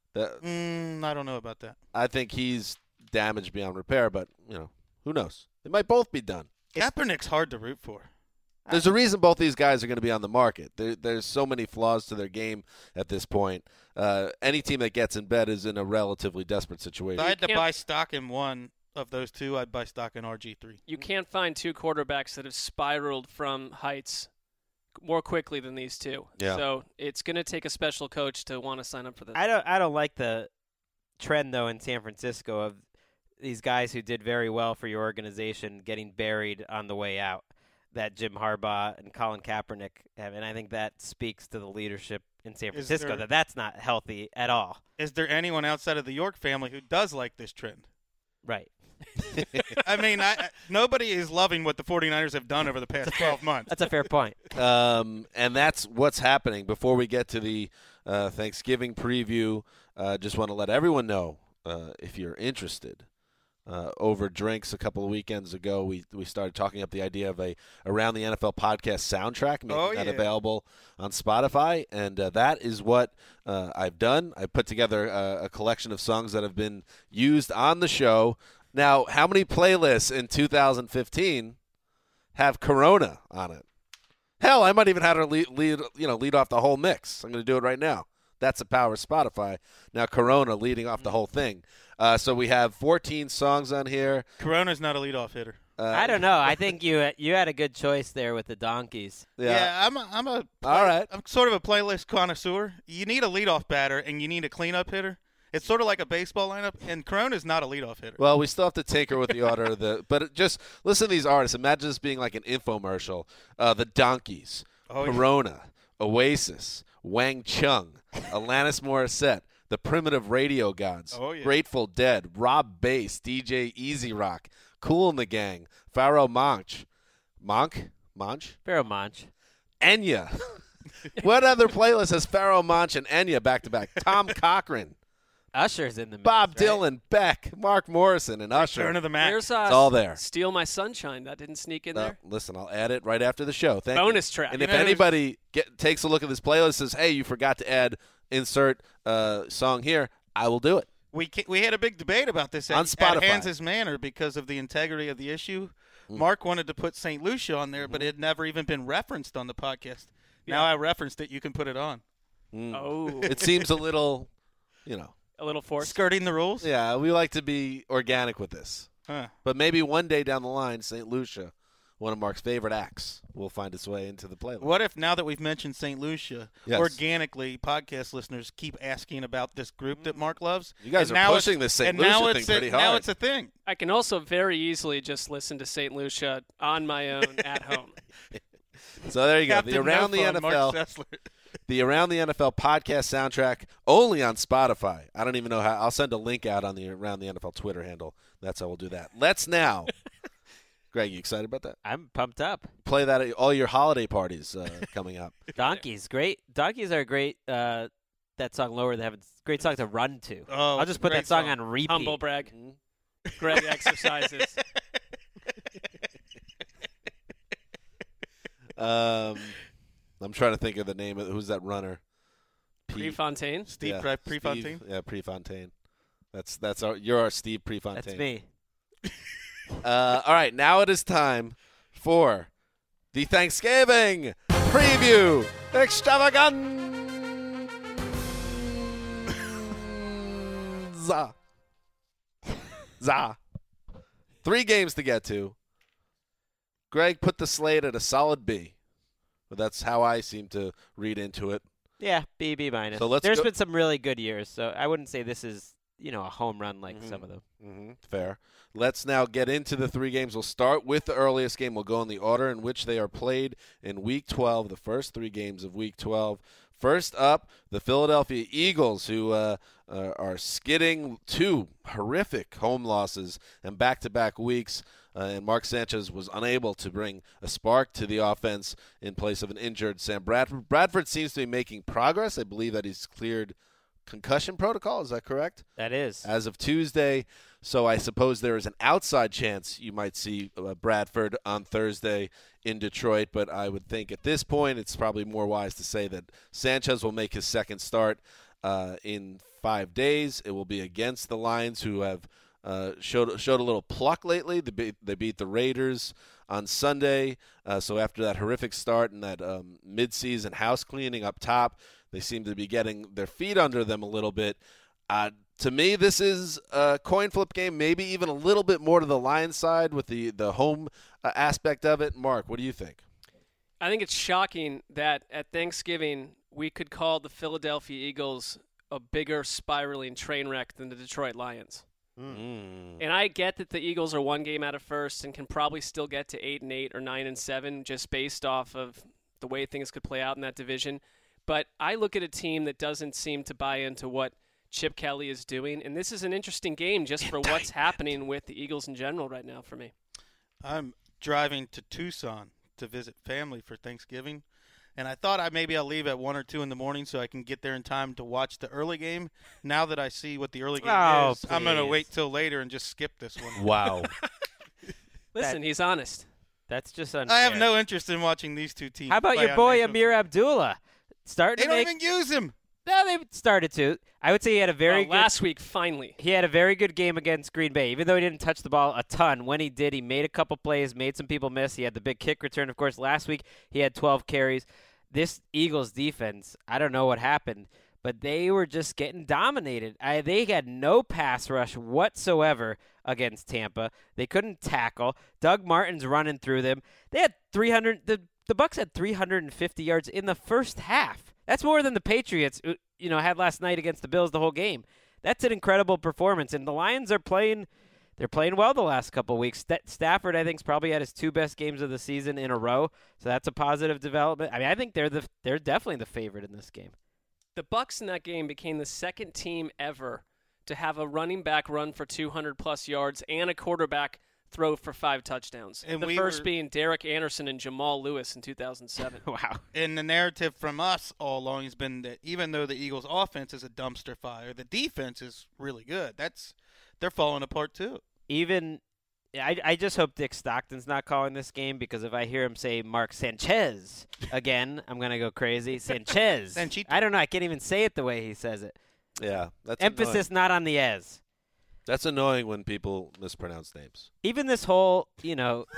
I don't know about that. I think he's damaged beyond repair, but, who knows? They might both be done. Kaepernick's hard to root for. There's a reason both these guys are going to be on the market. There's so many flaws to their game at this point. Any team that gets in bed is in a relatively desperate situation. If I had to buy stock in one of those two, I'd buy stock in RG3. You can't find two quarterbacks that have spiraled from heights more quickly than these two. Yeah. So it's going to take a special coach to want to sign up for this. I don't like the trend, though, in San Francisco of these guys who did very well for your organization getting buried on the way out, that Jim Harbaugh and Colin Kaepernick have. And I think that speaks to the leadership in San Francisco that's not healthy at all. Is there anyone outside of the York family who does like this trend? Right. I mean, nobody is loving what the 49ers have done over the past 12 months. That's a fair point. And that's what's happening. Before we get to the Thanksgiving preview, just want to let everyone know, if you're interested, over drinks a couple of weekends ago, we started talking up the idea of a Around the NFL podcast soundtrack, making that available on Spotify, and that is what I've done. I put together a collection of songs that have been used on the show. Now, how many playlists in 2015 have Corona on it? Hell, I might even have to lead off the whole mix. I'm going to do it right now. That's the power of Spotify. Now Corona leading off the whole thing. So we have 14 songs on here. Corona's not a leadoff hitter. I don't know. I think you had a good choice there with the Donkeys. Yeah, all right. I'm sort of a playlist connoisseur. You need a leadoff batter and you need a cleanup hitter. It's sort of like a baseball lineup, and Corona's not a leadoff hitter. Well, we still have to tinker with the order. But just listen to these artists. Imagine this being like an infomercial. The Donkeys, Corona, Oasis, Wang Chung, Alanis Morissette, the Primitive Radio Gods, Grateful Dead, Rob Bass, DJ Easy Rock, Kool and the Gang, Pharoah Monch, Pharoah Monch, Enya. What other playlist has Pharoah Monch and Enya back to back? Tom Cochran. Usher's in the mix, Bob right? Dylan, Beck, Mark Morrison, and Usher. Turn of the Mac. There's it's all there. Steal My Sunshine. That didn't sneak in there. Listen, I'll add it right after the show. Thank Bonus you. track. And if anybody takes a look at this playlist and says, hey, you forgot to add insert song here, I will do it. We had a big debate about this on Spotify. At Hans's Manor because of the integrity of the issue. Mark wanted to put St. Lucia on there, but it had never even been referenced on the podcast. Now I referenced it. You can put it on. Oh. It seems a little, a little forced. Skirting the rules? Yeah, we like to be organic with this. Huh. But maybe one day down the line, St. Lucia one of Mark's favorite acts will find its way into the playlist. What if now that we've mentioned St. Lucia, Yes. organically podcast listeners keep asking about this group that Mark loves? You guys And are now pushing this St. and now Lucia it's thing pretty Now hard. it's a thing. I can also very easily just listen to St. Lucia on my own at home. So there you go. Captain The Around the No Fun, Mark NFL. Sessler. The Around the NFL podcast soundtrack only on Spotify. I don't even know how. I'll send a link out on the Around the NFL Twitter handle. That's how we'll do that. Let's now. Greg, you excited about that? I'm pumped up. Play that at all your holiday parties coming up. Donkeys, great. Donkeys are great. That song Lower, they have a great song to run to. Oh, I'll just put great that song song. on repeat. Humble brag. Greg exercises. I'm trying to think of the name of who's that runner. Prefontaine. Steve Yeah, Prefontaine. Yeah, Prefontaine. You're our Steve Prefontaine. That's me. All right, now it is time for the Thanksgiving preview extravaganza. 3 games to get to. Greg put the slate at a solid B, but that's how I seem to read into it. Yeah, B minus. So let's There's go- been some really good years, so I wouldn't say this is a home run like some of them. Fair. Let's now get into the 3 games. We'll start with the earliest game. We'll go in the order in which they are played in Week 12, the first 3 games of Week 12. First up, the Philadelphia Eagles, who are skidding 2 horrific home losses and back-to-back weeks. And Mark Sanchez was unable to bring a spark to the offense in place of an injured Sam Bradford. Bradford seems to be making progress. I believe that he's cleared concussion protocol. Is that correct? That is. As of Tuesday. So I suppose there is an outside chance you might see Bradford on Thursday in Detroit. But I would think at this point it's probably more wise to say that Sanchez will make his second start in 5 days. It will be against the Lions, who have showed a little pluck lately. They beat the Raiders on Sunday. So after that horrific start and that midseason house cleaning up top, they seem to be getting their feet under them a little bit. To me, this is a coin flip game, maybe even a little bit more to the Lions side with the home aspect of it. Mark, what do you think? I think it's shocking that at Thanksgiving we could call the Philadelphia Eagles a bigger spiraling train wreck than the Detroit Lions. And I get that the Eagles are 1 game out of first and can probably still get to 8-8 or 9-7 just based off of the way things could play out in that division. But I look at a team that doesn't seem to buy into what Chip Kelly is doing, and this is an interesting game just for what's happening with the Eagles in general right now for me. I'm driving to Tucson to visit family for Thanksgiving, and I thought I'll leave at 1 or 2 in the morning so I can get there in time to watch the early game. Now that I see what the early game is, I'm going to please. wait till later and just skip this one. Wow. Listen, he's honest. That's just unfair. I have no interest in watching these 2 teams. How about play your on boy national Amir Abdullah? Starting They to don't make. even use him. No, they started to. I would say he had a very good. Last week, finally. He had a very good game against Green Bay. Even though he didn't touch the ball a ton, when he did, he made a couple plays, made some people miss. He had the big kick return, of course. Last week, he had 12 carries. This Eagles defense, I don't know what happened, but they were just getting dominated. They had no pass rush whatsoever against Tampa. They couldn't tackle. Doug Martin's running through them. They had 300. The Bucs had 350 yards in the first half. That's more than the Patriots, had last night against the Bills the whole game. That's an incredible performance, and the Lions are playing. They're playing well the last couple of weeks. Stafford, I think, has probably had his 2 best games of the season in a row, so that's a positive development. I mean, I think they're definitely the favorite in this game. The Bucs in that game became the second team ever to have a running back run for 200-plus yards and a quarterback throw for 5 touchdowns. And the first being Derek Anderson and Jamal Lewis in 2007. Wow. And the narrative from us all along has been that even though the Eagles' offense is a dumpster fire, the defense is really good. They're falling apart too. I just hope Dick Stockton's not calling this game, because if I hear him say Mark Sanchez again, I'm going to go crazy. Sanchez. Sanchito. I don't know. I can't even say it the way he says it. Yeah, that's Emphasis not on the "es." That's annoying when people mispronounce names. Even this whole, even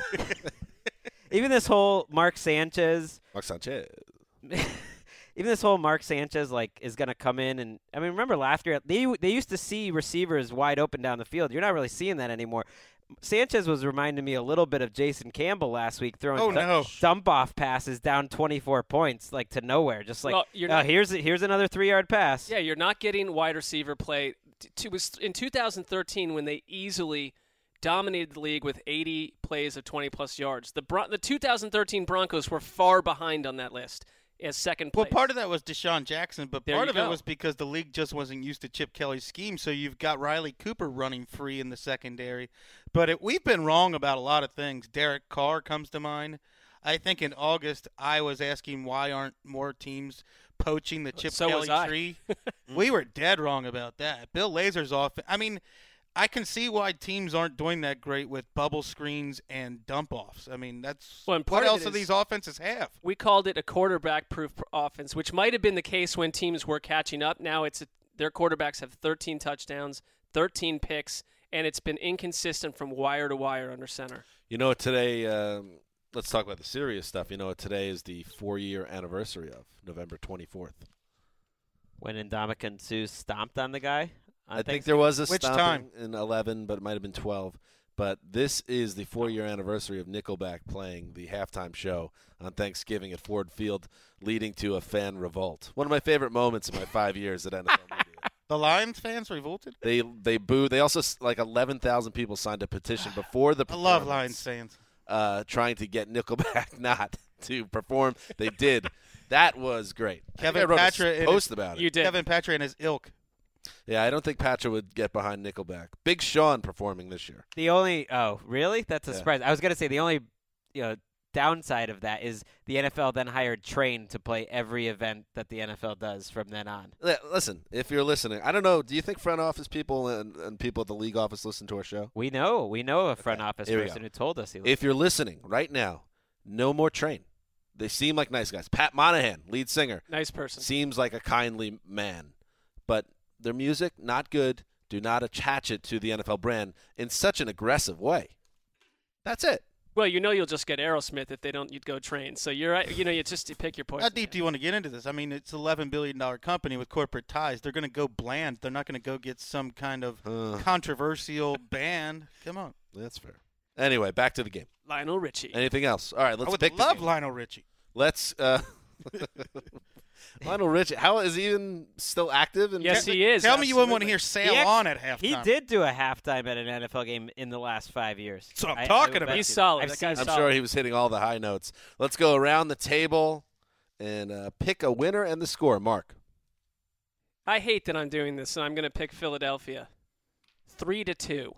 this whole Mark Sanchez. Mark Sanchez. Even this whole Mark Sanchez is going to come in, and I mean, remember last year they used to see receivers wide open down the field. You're not really seeing that anymore. Sanchez was reminding me a little bit of Jason Campbell last week, throwing dump-off passes down 24 points, like to nowhere. Just like, here's another 3-yard pass. Yeah, you're not getting wide receiver play. In 2013, when they easily dominated the league with 80 plays of 20-plus yards, the 2013 Broncos were far behind on that list as second place. Well, part of that was Deshaun Jackson, but part of it was because the league just wasn't used to Chip Kelly's scheme, so you've got Riley Cooper running free in the secondary. But we've been wrong about a lot of things. Derek Carr comes to mind. I think in August I was asking why aren't more teams poaching the Chip Kelly tree. We were dead wrong about that. Bill Lazor's off. I mean, I can see why teams aren't doing that great with bubble screens and dump-offs. I mean, that's what else do these offenses have? We called it a quarterback-proof offense, which might have been the case when teams were catching up. Now their quarterbacks have 13 touchdowns, 13 picks, and it's been inconsistent from wire to wire under center. You know what today let's talk about the serious stuff. You know what today is the 4-year anniversary of, November 24th. When Ndamukong Suh stomped on the guy? I think there was a stomping in 11, but it might have been 12. But this is the 4-year anniversary of Nickelback playing the halftime show on Thanksgiving at Ford Field, leading to a fan revolt. One of my favorite moments in my 5 years at NFL Media. The Lions fans revolted? They booed. They also, 11,000 people signed a petition before the performance. I love Lions fans. Trying to get Nickelback not to perform. They did. That was great. Kevin Patra post about it. You did. Kevin Patra and his ilk. Yeah, I don't think Patra would get behind Nickelback. Big Sean performing this year. Really? That's a surprise. I was going to say the only downside of that is the NFL then hired Train to play every event that the NFL does from then on. Listen, if you're listening, I don't know, do you think front office people and people at the league office listen to our show? We know a front office person who told us he listened. If you're listening right now, no more Train. They seem like nice guys. Pat Monahan, lead singer. Nice person. Seems like a kindly man. But their music, not good. Do not attach it to the NFL brand in such an aggressive way. That's it. Well, you'll just get Aerosmith if they don't. You'd go Train. So you're right. You pick your poison. How deep do you want to get into this? I mean, it's an $11 billion company with corporate ties. They're going to go bland. They're not going to go get some kind of controversial band. Come on. That's fair. Anyway, back to the game. Lionel Richie. Anything else? All right, let's pick the love game. Lionel Richie. Let's Lionel Richie. How is he even still active? Yes, he is. Tell me you wouldn't want to hear Sail On at halftime. He did do a halftime at an NFL game in the last 5 years. That's what I'm talking about. He's solid. I'm sure he was hitting all the high notes. Let's go around the table and pick a winner and the score. Mark. I hate that I'm doing this, so I'm going to pick Philadelphia. 3-2.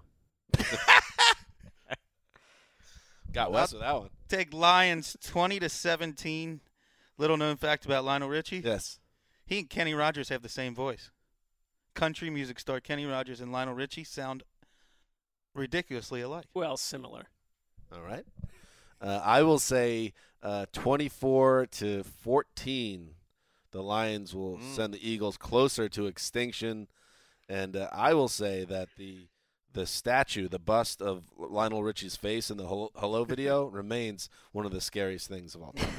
Got Wes with that one. Take Lions 20-17. Little known fact about Lionel Richie. Yes. He and Kenny Rogers have the same voice. Country music star Kenny Rogers and Lionel Richie sound ridiculously alike. Well, similar. All right. I will say 24-14. The Lions will send the Eagles closer to extinction. And I will say that the statue, the bust of Lionel Richie's face in the Hello video remains one of the scariest things of all time.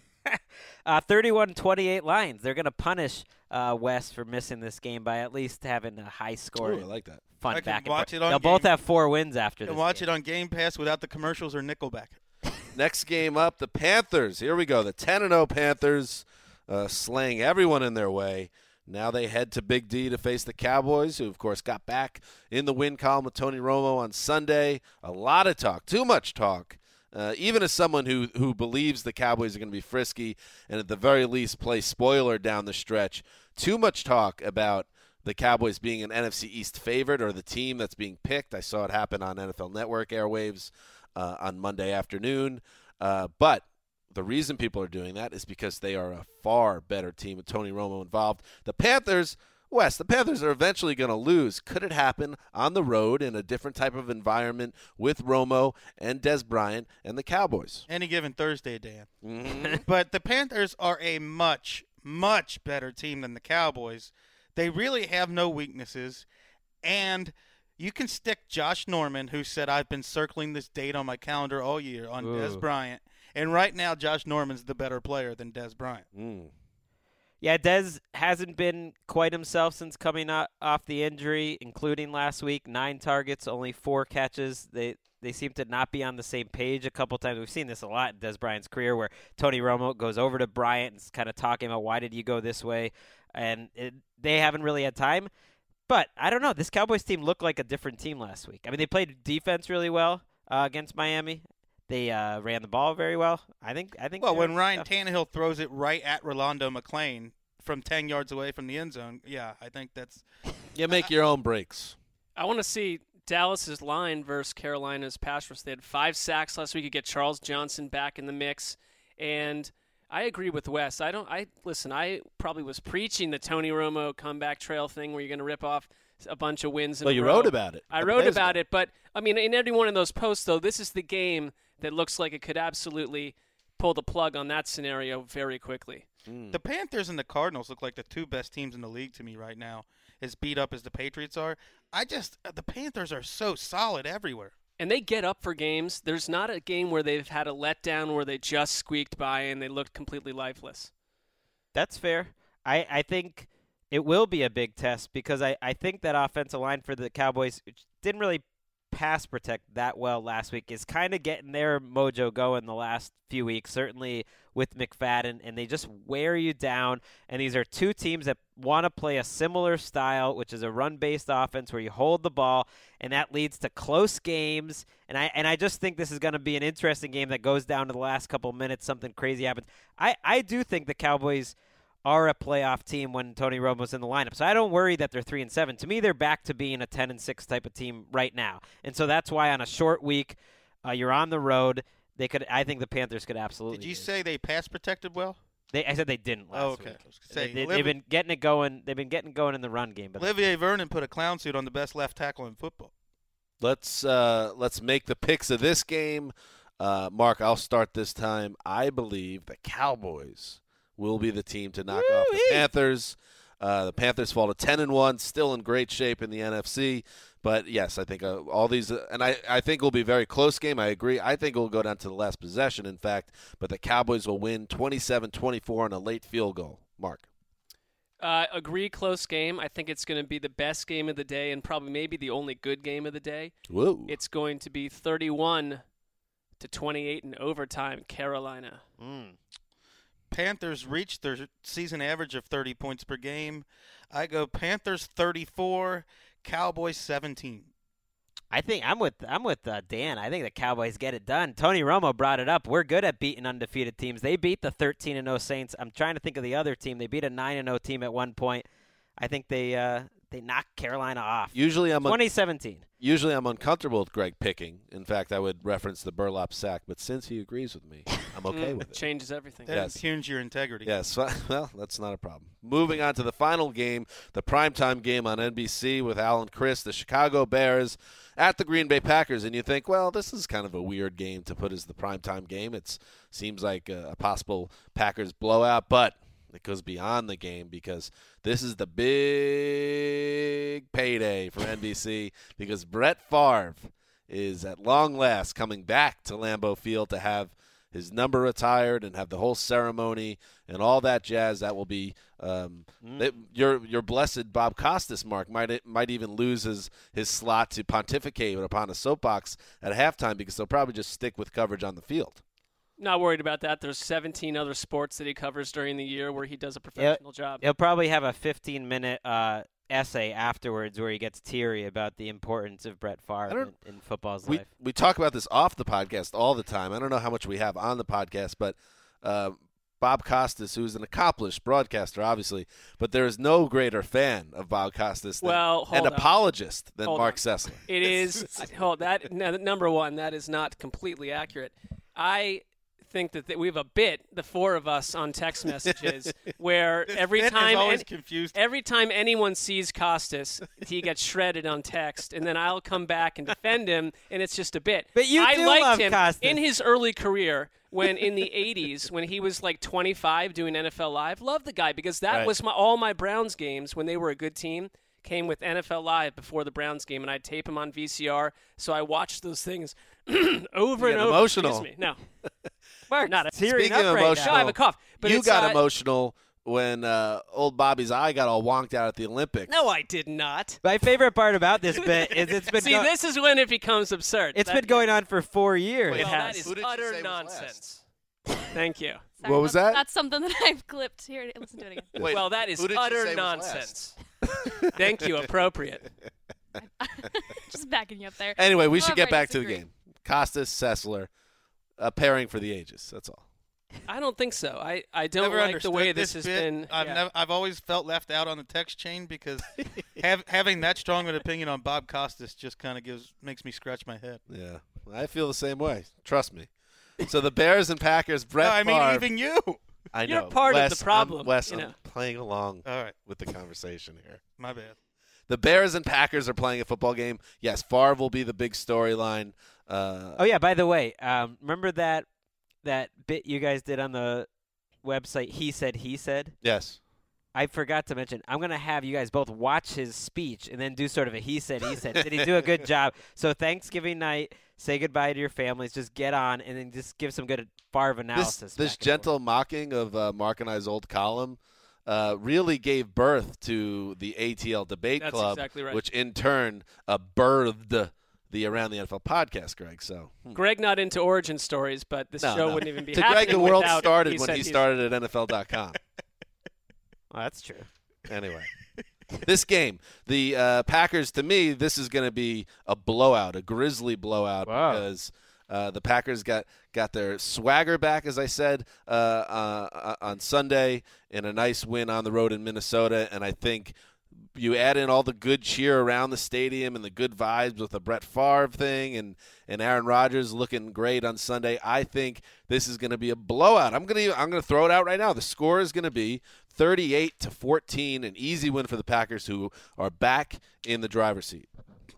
31-28 Lions. They're going to punish West for missing this game by at least having a high score. Ooh, I like that. Fun I can back watch and it on They'll both have 4 wins after this. And watch it on Game Pass without the commercials or Nickelback. Next game up, the Panthers. Here we go. The 10-0 Panthers slaying everyone in their way. Now they head to Big D to face the Cowboys, who, of course, got back in the win column with Tony Romo on Sunday. A lot of talk, too much talk. Even as someone who believes the Cowboys are going to be frisky and at the very least play spoiler down the stretch, too much talk about the Cowboys being an NFC East favorite or the team that's being picked. I saw it happen on NFL Network airwaves on Monday afternoon. But the reason people are doing that is because they are a far better team with Tony Romo involved. The Panthers are eventually going to lose. Could it happen on the road in a different type of environment with Romo and Dez Bryant and the Cowboys? Any given Thursday, Dan. Mm-hmm. But the Panthers are a much, much better team than the Cowboys. They really have no weaknesses. And you can stick Josh Norman, who said, I've been circling this date on my calendar all year, on Dez Bryant. And right now, Josh Norman's the better player than Dez Bryant. Yeah, Dez hasn't been quite himself since coming off the injury, including last week. 9 targets, only 4 catches. they seem to not be on the same page a couple times. We've seen this a lot in Des Bryant's career, where Tony Romo goes over to Bryant and is kind of talking about why did you go this way, and they haven't really had time. But I don't know. This Cowboys team looked like a different team last week. I mean, they played defense really well against Miami. They ran the ball very well. I think. Well, when Ryan Tannehill throws it right at Rolando McClain from 10 yards away from the end zone, yeah, I think that's. You make your own breaks. I want to see Dallas's line versus Carolina's pass rush. They had 5 sacks last week. You get Charles Johnson back in the mix, and I agree with Wes. Listen. I probably was preaching the Tony Romo comeback trail thing, where you're going to rip off a bunch of wins. Well, you wrote about it. I wrote about it, but I mean, in every one of those posts, though, this is the game that looks like it could absolutely pull the plug on that scenario very quickly. The Panthers and the Cardinals look like the 2 best teams in the league to me right now, as beat up as the Patriots are. The Panthers are so solid everywhere. And they get up for games. There's not a game where they've had a letdown where they just squeaked by and they looked completely lifeless. That's fair. I think it will be a big test because I think that offensive line for the Cowboys, which didn't really pass protect that well last week, is kind of getting their mojo going the last few weeks, certainly with McFadden, and they just wear you down. And these are 2 teams that want to play a similar style, which is a run-based offense where you hold the ball, and that leads to close games. And I just think this is going to be an interesting game that goes down to the last couple minutes, something crazy happens. I do think the Cowboys are a playoff team when Tony Romo's in the lineup. So I don't worry that they're 3-7. To me, they're back to being a 10-6 type of team right now. And so that's why on a short week, you're on the road. I think the Panthers could absolutely. Did you say they pass protected well? I said they didn't last okay. week. They've been getting it going. They've been getting going in the run game. But Olivier Vernon put a clown suit on the best left tackle in football. Let's make the picks of this game. Mark, I'll start this time. I believe the Cowboys will be the team to knock off the Panthers. The Panthers fall to 10-1, still in great shape in the NFC. But, yes, I think all these and I think it will be a very close game. I agree. I think it will go down to the last possession, in fact. But the Cowboys will win 27-24 on a late field goal. Mark. Agree, close game. I think it's going to be the best game of the day and probably maybe the only good game of the day. Whoa. It's going to be 31-28 in overtime, Carolina. Panthers reached their season average of 30 points per game. I go Panthers 34, Cowboys 17. I think I'm with Dan. I think the Cowboys get it done. Tony Romo brought it up. We're good at beating undefeated teams. They beat the 13-0 Saints. I'm trying to think of the other team. They beat a 9-0 team at one point. I think they knocked Carolina off. Usually I'm 2017. Usually I'm uncomfortable with Greg picking. In fact, I would reference the burlap sack, but since he agrees with me, I'm okay with it. Changes everything. That impugns your integrity. Yes, well, that's not a problem. Moving on to the final game, the primetime game on NBC with Alan Chris, the Chicago Bears at the Green Bay Packers. And you think, well, this is kind of a weird game to put as the primetime game. It seems like a possible Packers blowout, but it goes beyond the game because this is the big payday for NBC because Brett Favre is at long last coming back to Lambeau Field to have his number retired and have the whole ceremony and all that jazz. That will be your blessed Bob Costas, Mark, might even lose his slot to pontificate upon a soapbox at halftime because they'll probably just stick with coverage on the field. Not worried about that. There's 17 other sports that he covers during the year where he does a professional job. He'll probably have a 15-minute essay afterwards where he gets teary about the importance of Brett Favre in football's life. We talk about this off the podcast all the time. I don't know how much we have on the podcast, but Bob Costas, who's an accomplished broadcaster, obviously, but there is no greater fan of Bob Costas and apologist than Mark Sessler. It is. Number one, that is not completely accurate. I think that we have a bit, the four of us on text messages, where every time anyone sees Costas, he gets shredded on text, and then I'll come back and defend him, and it's just a bit. But I liked love him Costas. in his early career. When in the 80s, when he was like 25 doing NFL Live, loved the guy because that was all my Browns games when they were a good team came with NFL Live before the Browns game, and I'd tape them on VCR. So I watched those things over and over. Emotional. Excuse me. No. Mark, not tearing up right emotional, now. I have a cough. But you got emotional when old Bobby's eye got all wonked out at the Olympics. No, I did not. My favorite part about this bit is it's been See, this is when it becomes absurd. It's been going on for 4 years. Wait, Well, it that has. is Who did you say utter was nonsense. Thank you. Sorry, What was that? That's something that I've clipped. Here, listen to it again. Wait, well, that is who did you say utter was nonsense. Thank you. Appropriate. Just backing you up there. Anyway, we should However, get I back to the disagree. game. Costas, Sessler, pairing for the ages. That's all. I don't think so. I don't Never like the understood way this this has bit. been. yeah. I've always felt left out on the text chain because having that strong an opinion on Bob Costas just kind of makes me scratch my head. Yeah, I feel the same way. Trust me. So the Bears and Packers, Brett No, I mean, Favre. even you. I know. You're part of Wes, the problem, Wes, you I'm know. playing along All right, with the conversation here. my bad. The Bears and Packers are playing a football game. Yes, Favre will be the big storyline. Oh yeah, by the way, remember that bit you guys did on the website? He said. Yes. I forgot to mention. I'm gonna have you guys both watch his speech and then do sort of a he said. Did he do a good job? So Thanksgiving night, say goodbye to your families. Just get on and then just give some good Favre analysis. This back and gentle mocking of Mark and I's old column really gave birth to the ATL Debate That's Club, exactly right. which in turn birthed the Around the NFL podcast, Greg. So Greg not into origin stories, but this show wouldn't even be to happening Greg, the world without started when said he he's- started at NFL.com. Well, that's true. Anyway, this game, the Packers, to me, this is going to be a blowout, a grisly blowout, Wow. because the Packers got their swagger back, as I said, on Sunday in a nice win on the road in Minnesota, and I think you add in all the good cheer around the stadium and the good vibes with the Brett Favre thing and Aaron Rodgers looking great on Sunday. I think this is going to be a blowout. I'm going to throw it out right now. The score is going to be 38-14, an easy win for the Packers, who are back in the driver's seat.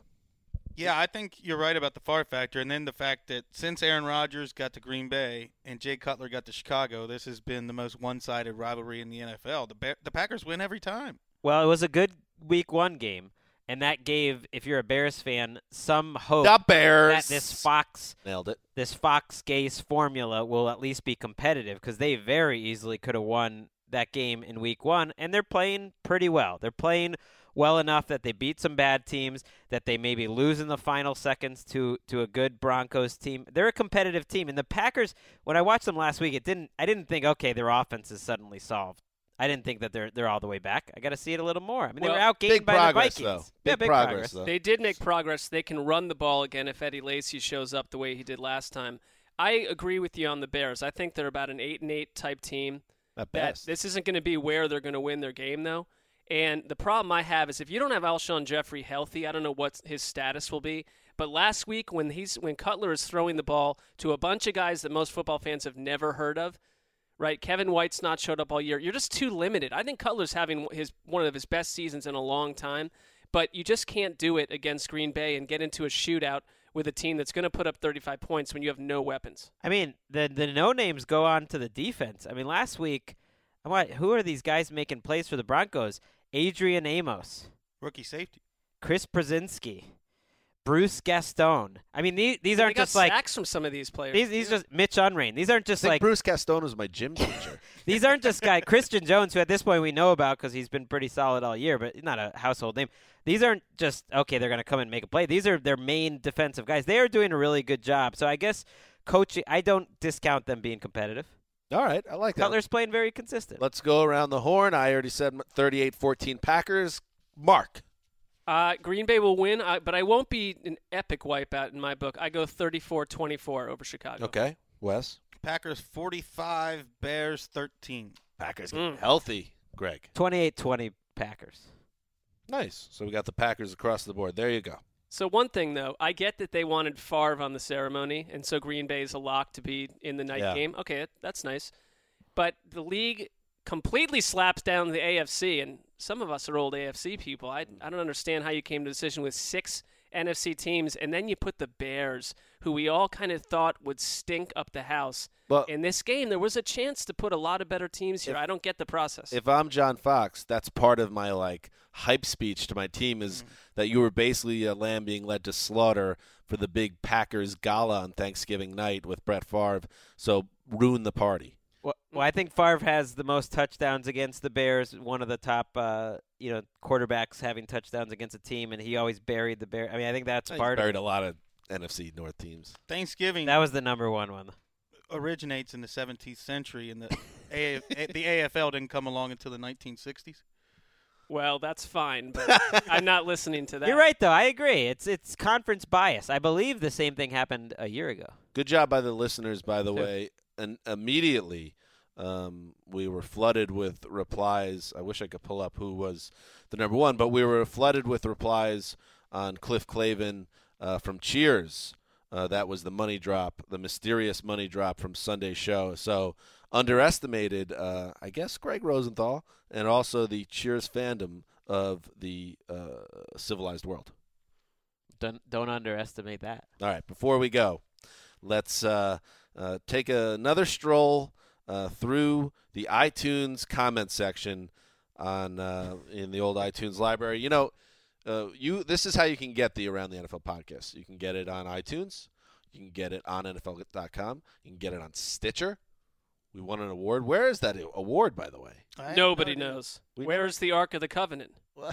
Yeah, I think you're right about the Favre factor, and then the fact that since Aaron Rodgers got to Green Bay and Jay Cutler got to Chicago, this has been the most one-sided rivalry in the NFL. The Packers win every time. Well, it was a good Week 1 game, and that gave, if you're a Bears fan, some hope The Bears. that Nailed it. this Fox Gase formula will at least be competitive, because they very easily could have won that game in Week 1, and they're playing pretty well. They're playing well enough that they beat some bad teams, that they maybe lose in the final seconds to a good Broncos team. They're a competitive team, and the Packers, when I watched them last week, I didn't think, okay, their offense is suddenly solved. I didn't think that they're all the way back. I got to see it a little more. I mean, they were Well, outgained big by progress, the Vikings. though. Yeah, Big progress, though. They did make progress. They can run the ball again if Eddie Lacy shows up the way he did last time. I agree with you on the Bears. I think they're about an 8-8 type team. At That best. this isn't going to be where they're going to win their game, though. And the problem I have is if you don't have Alshon Jeffrey healthy, I don't know what his status will be. But last week when Cutler is throwing the ball to a bunch of guys that most football fans have never heard of, right? Kevin White's not showed up all year. You're just too limited. I think Cutler's having one of his best seasons in a long time, but you just can't do it against Green Bay and get into a shootout with a team that's going to put up 35 points when you have no weapons. I mean, the no-names go on to the defense. I mean, last week, who are these guys making plays for the Broncos? Adrian Amos, Rookie safety. Chris Brzezinski, Bruce Gaston. I mean, these They aren't got just like sacks from some of these players. these just Mitch Unrain. These aren't I just think like Bruce Castone was my gym teacher. these aren't just guys. Christian Jones, who at this point we know about because he's been pretty solid all year, but not a household name. These aren't just okay. They're going to come and make a play. These are their main defensive guys. They are doing a really good job. So I guess coaching. I don't discount them being competitive. All right, I like that. Cutler's playing very consistent. Let's go around the horn. I already said 38-14 Packers. Mark. Green Bay will win, but I won't be an epic wipeout in my book. I go 34-24 over Chicago. Okay. Wes. Packers 45, Bears 13. Packers getting healthy. Greg. 28-20 Packers. Nice. So we got the Packers across the board. There you go. So one thing, though, I get that they wanted Favre on the ceremony, and so Green Bay is a lock to be in the night game. Okay, that's nice. But the league completely slaps down the AFC, and some of us are old AFC people. I don't understand how you came to a decision with 6 NFC teams, and then you put the Bears, who we all kind of thought would stink up the house. Well, in this game, there was a chance to put a lot of better teams here. I don't get the process. If I'm John Fox, that's part of my hype speech to my team is that you were basically a lamb being led to slaughter for the big Packers gala on Thanksgiving night with Brett Favre. So ruin the party. Well, I think Favre has the most touchdowns against the Bears, one of the top quarterbacks having touchdowns against a team, and he always buried the Bears. I mean, I think that's He's part of buried a lot of NFC North teams. Thanksgiving that was the number one. originates in the 17th century, and the AFL didn't come along until the 1960s. Well, that's fine, but I'm not listening to that. You're right, though. I agree. It's conference bias. I believe the same thing happened a year ago. Good job by the listeners, by the way. And immediately we were flooded with replies. I wish I could pull up who was the number one, but we were flooded with replies on Cliff Clavin from Cheers. That was the money drop, the mysterious money drop from Sunday's show. So underestimated, I guess, Greg Rosenthal and also the Cheers fandom of the civilized world. Don't underestimate that. All right, before we go, let's take another stroll through the iTunes comment section on in the old iTunes library. You know, this is how you can get the Around the NFL podcast. You can get it on iTunes. You can get it on NFL.com. You can get it on Stitcher. We won an award. Where is that award, by the way? Nobody knows. Where's the Ark of the Covenant?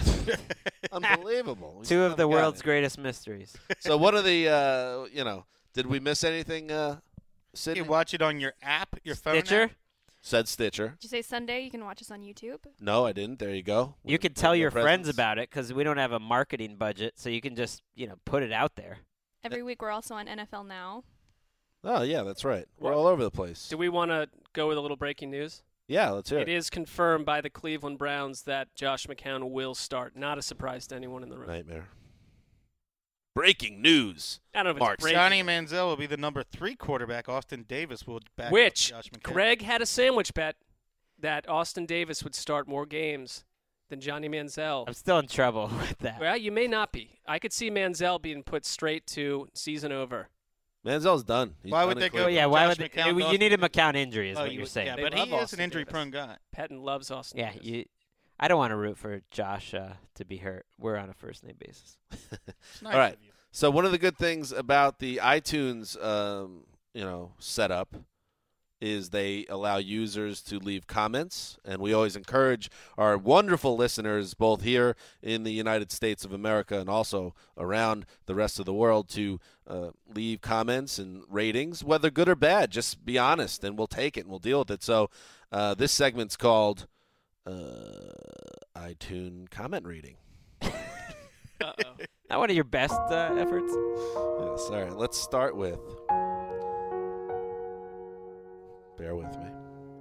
Unbelievable. Two of the world's greatest mysteries. So what are the, did we miss anything, Sydney? You watch it on your app, your phone Stitcher? app? Said Stitcher. Did you say Sunday? You can watch us on YouTube. No, I didn't. There you go. You can tell your friends about it because we don't have a marketing budget, so you can just, put it out there. Every week we're also on NFL Now. Oh, yeah, that's right. We're all over the place. Do we want to go with a little breaking news? Yeah, let's hear it. It is confirmed by the Cleveland Browns that Josh McCown will start. Not a surprise to anyone in the room. Nightmare. Breaking news. I don't know if it's breaking. Johnny Manziel will be the number 3 quarterback. Austin Davis will back Which up Josh McCown. Greg had a sandwich bet that Austin Davis would start more games than Johnny Manziel. I'm still in trouble with that. Well, you may not be. I could see Manziel being put straight to season over. Manziel's done. He's Why done would in they go? Cleveland. Yeah, why Josh would McCown, you need a McCown injury is Oh, what you're saying. Yeah, They but love he is Austin an injury-prone Davis. guy. Patton loves Austin Yeah, Davis. I don't want to root for Josh to be hurt. We're on a first-name basis. It's nice All right. of you. So one of the good things about the iTunes, setup is they allow users to leave comments, and we always encourage our wonderful listeners, both here in the United States of America and also around the rest of the world, to leave comments and ratings, whether good or bad. Just be honest, and we'll take it and we'll deal with it. So this segment's called iTunes comment reading. Uh-oh. Not one of your best efforts. Yes, all right. Let's start with. Bear with me.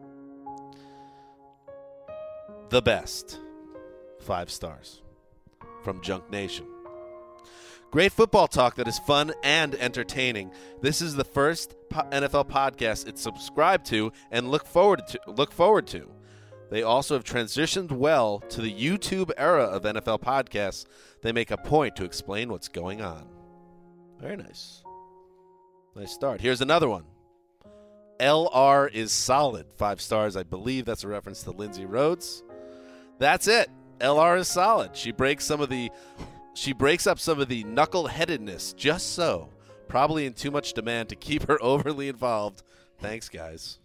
The best. 5 stars. From Junk Nation. Great football talk that is fun and entertaining. This is the first NFL podcast it's subscribed to and look forward to. They also have transitioned well to the YouTube era of NFL podcasts. They make a point to explain what's going on. Very nice. Nice start. Here's another one. LR is solid. 5 stars. I believe that's a reference to Lindsay Rhodes. That's it. LR is solid. She breaks up some of the knuckle-headedness just so. Probably in too much demand to keep her overly involved. Thanks, guys.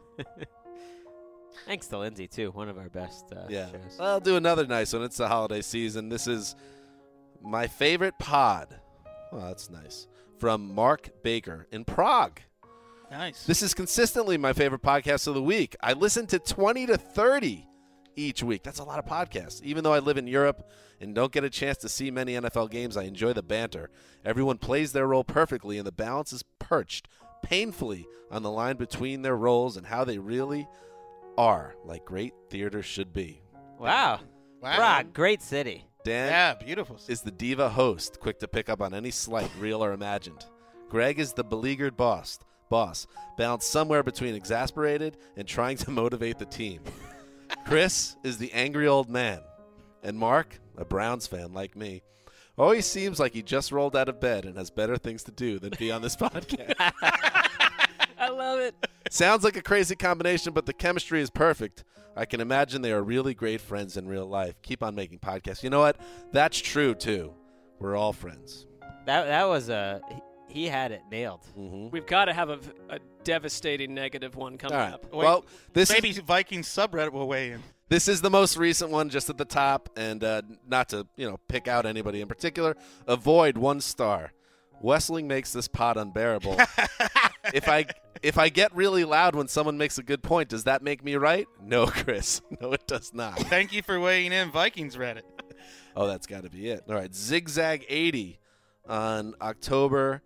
Thanks to Lindsay, too. One of our best shows. I'll do another nice one. It's the holiday season. This is my favorite pod. Oh, that's nice. From Mark Baker in Prague. Nice. This is consistently my favorite podcast of the week. I listen to 20 to 30 each week. That's a lot of podcasts. Even though I live in Europe and don't get a chance to see many NFL games, I enjoy the banter. Everyone plays their role perfectly, and the balance is perched painfully on the line between their roles and how they really are, like great theater should be. Wow. Prague, great city. Dan Yeah, beautiful. is the diva host, quick to pick up on any slight, real or imagined. Greg is the beleaguered boss, balanced somewhere between exasperated and trying to motivate the team. Chris is the angry old man. And Mark, a Browns fan like me, always seems like he just rolled out of bed and has better things to do than be on this podcast. I love it. Sounds like a crazy combination, but the chemistry is perfect. I can imagine they are really great friends in real life. Keep on making podcasts. You know what? That's true, too. We're all friends. That was he had it nailed. Mm-hmm. We've got to have a devastating negative one coming All right. up. Well, Maybe Vikings subreddit will weigh in. This is the most recent one, just at the top, and not to pick out anybody in particular. Avoid 1 star. Wessling makes this pod unbearable. If I get really loud when someone makes a good point, does that make me right? No, Chris. No, it does not. Thank you for weighing in, Vikings Reddit. Oh, that's got to be it. All right, Zigzag 80 on October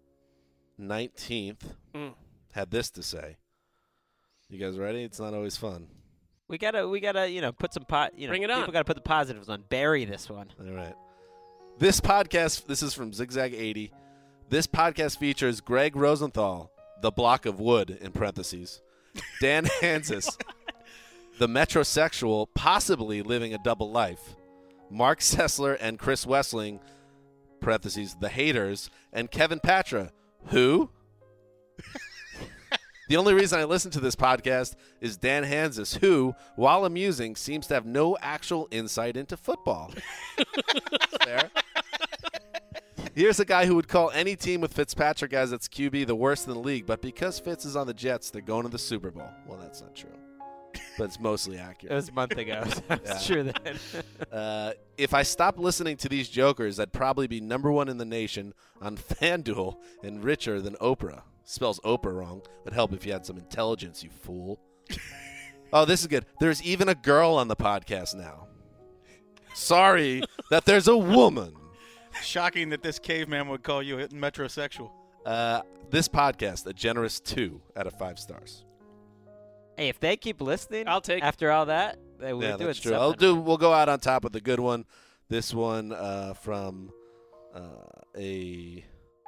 19th had this to say. You guys ready? It's not always fun. We gotta, put some Bring it on. People gotta put the positives on. Bury this one. All right. This podcast, this is from Zigzag 80. This podcast features Greg Rosenthal, the block of wood, in parentheses, Dan Hansis, the metrosexual, possibly living a double life, Mark Sessler and Chris Wessling, parentheses, the haters, and Kevin Patra, who? The only reason I listen to this podcast is Dan Hansis, who, while amusing, seems to have no actual insight into football. Fair. Here's a guy who would call any team with Fitzpatrick as its QB the worst in the league, but because Fitz is on the Jets, they're going to the Super Bowl. Well, that's not true, but it's mostly accurate. It was a month ago. So it's true then. If I stopped listening to these jokers, I'd probably be #1 in the nation on FanDuel and richer than Oprah. Spells Oprah wrong. Would help if you had some intelligence, you fool. Oh, this is good. There's even a girl on the podcast now. Sorry that there's a woman. Shocking that this caveman would call you a metrosexual. This podcast, a generous 2 out of 5 stars. Hey, if they keep listening, I'll take after all that. We're Yeah, doing that's true. something. We'll go out on top with the good one. This one from a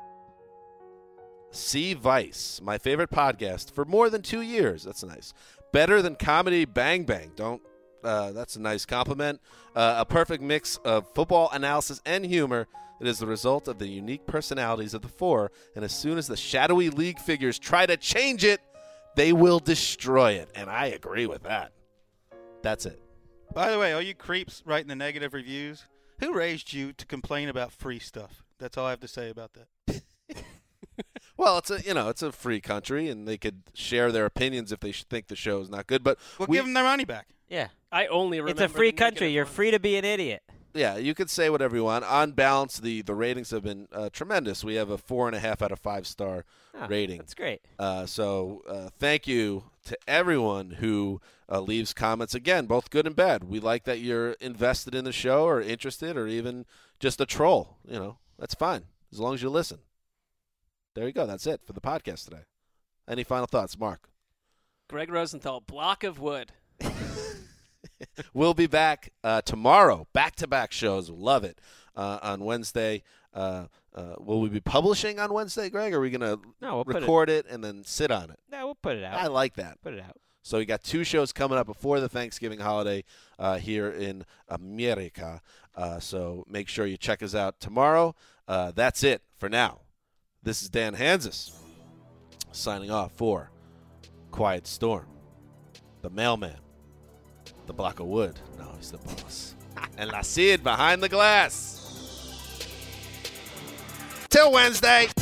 C Vice, my favorite podcast for more than 2 years. That's nice. Better than Comedy Bang Bang. That's a nice compliment. A perfect mix of football analysis and humor. It is the result of the unique personalities of the 4, and as soon as the shadowy league figures try to change it, they will destroy it. And I agree with that. That's it. By the way, all you creeps writing the negative reviews, who raised you to complain about free stuff? That's all I have to say about that. Well, it's a free country, and they could share their opinions if they think the show is not good. But We'll give them their money back. Yeah. I only remember It's a free the country. negative You're ones. free to be an idiot. yeah, you could say whatever you want. On balance, the ratings have been tremendous. We have a 4.5 out of 5 star rating. That's great. So thank you to everyone who leaves comments. Again, both good and bad. We like that you're invested in the show or interested or even just a troll. That's fine as long as you listen. There you go. That's it for the podcast today. Any final thoughts, Mark? Greg Rosenthal, block of wood. We'll be back tomorrow. Back-to-back shows. Love it. On Wednesday. Will we be publishing on Wednesday, Greg? Or are we going to No, we'll record it and then sit on it? No, we'll put it out. I like that. Put it out. So we got 2 shows coming up before the Thanksgiving holiday here in America. So make sure you check us out tomorrow. That's it for now. This is Dan Hansis signing off for Quiet Storm, the mailman, the block of wood. No, he's the boss. And La Cid behind the glass. Till Wednesday.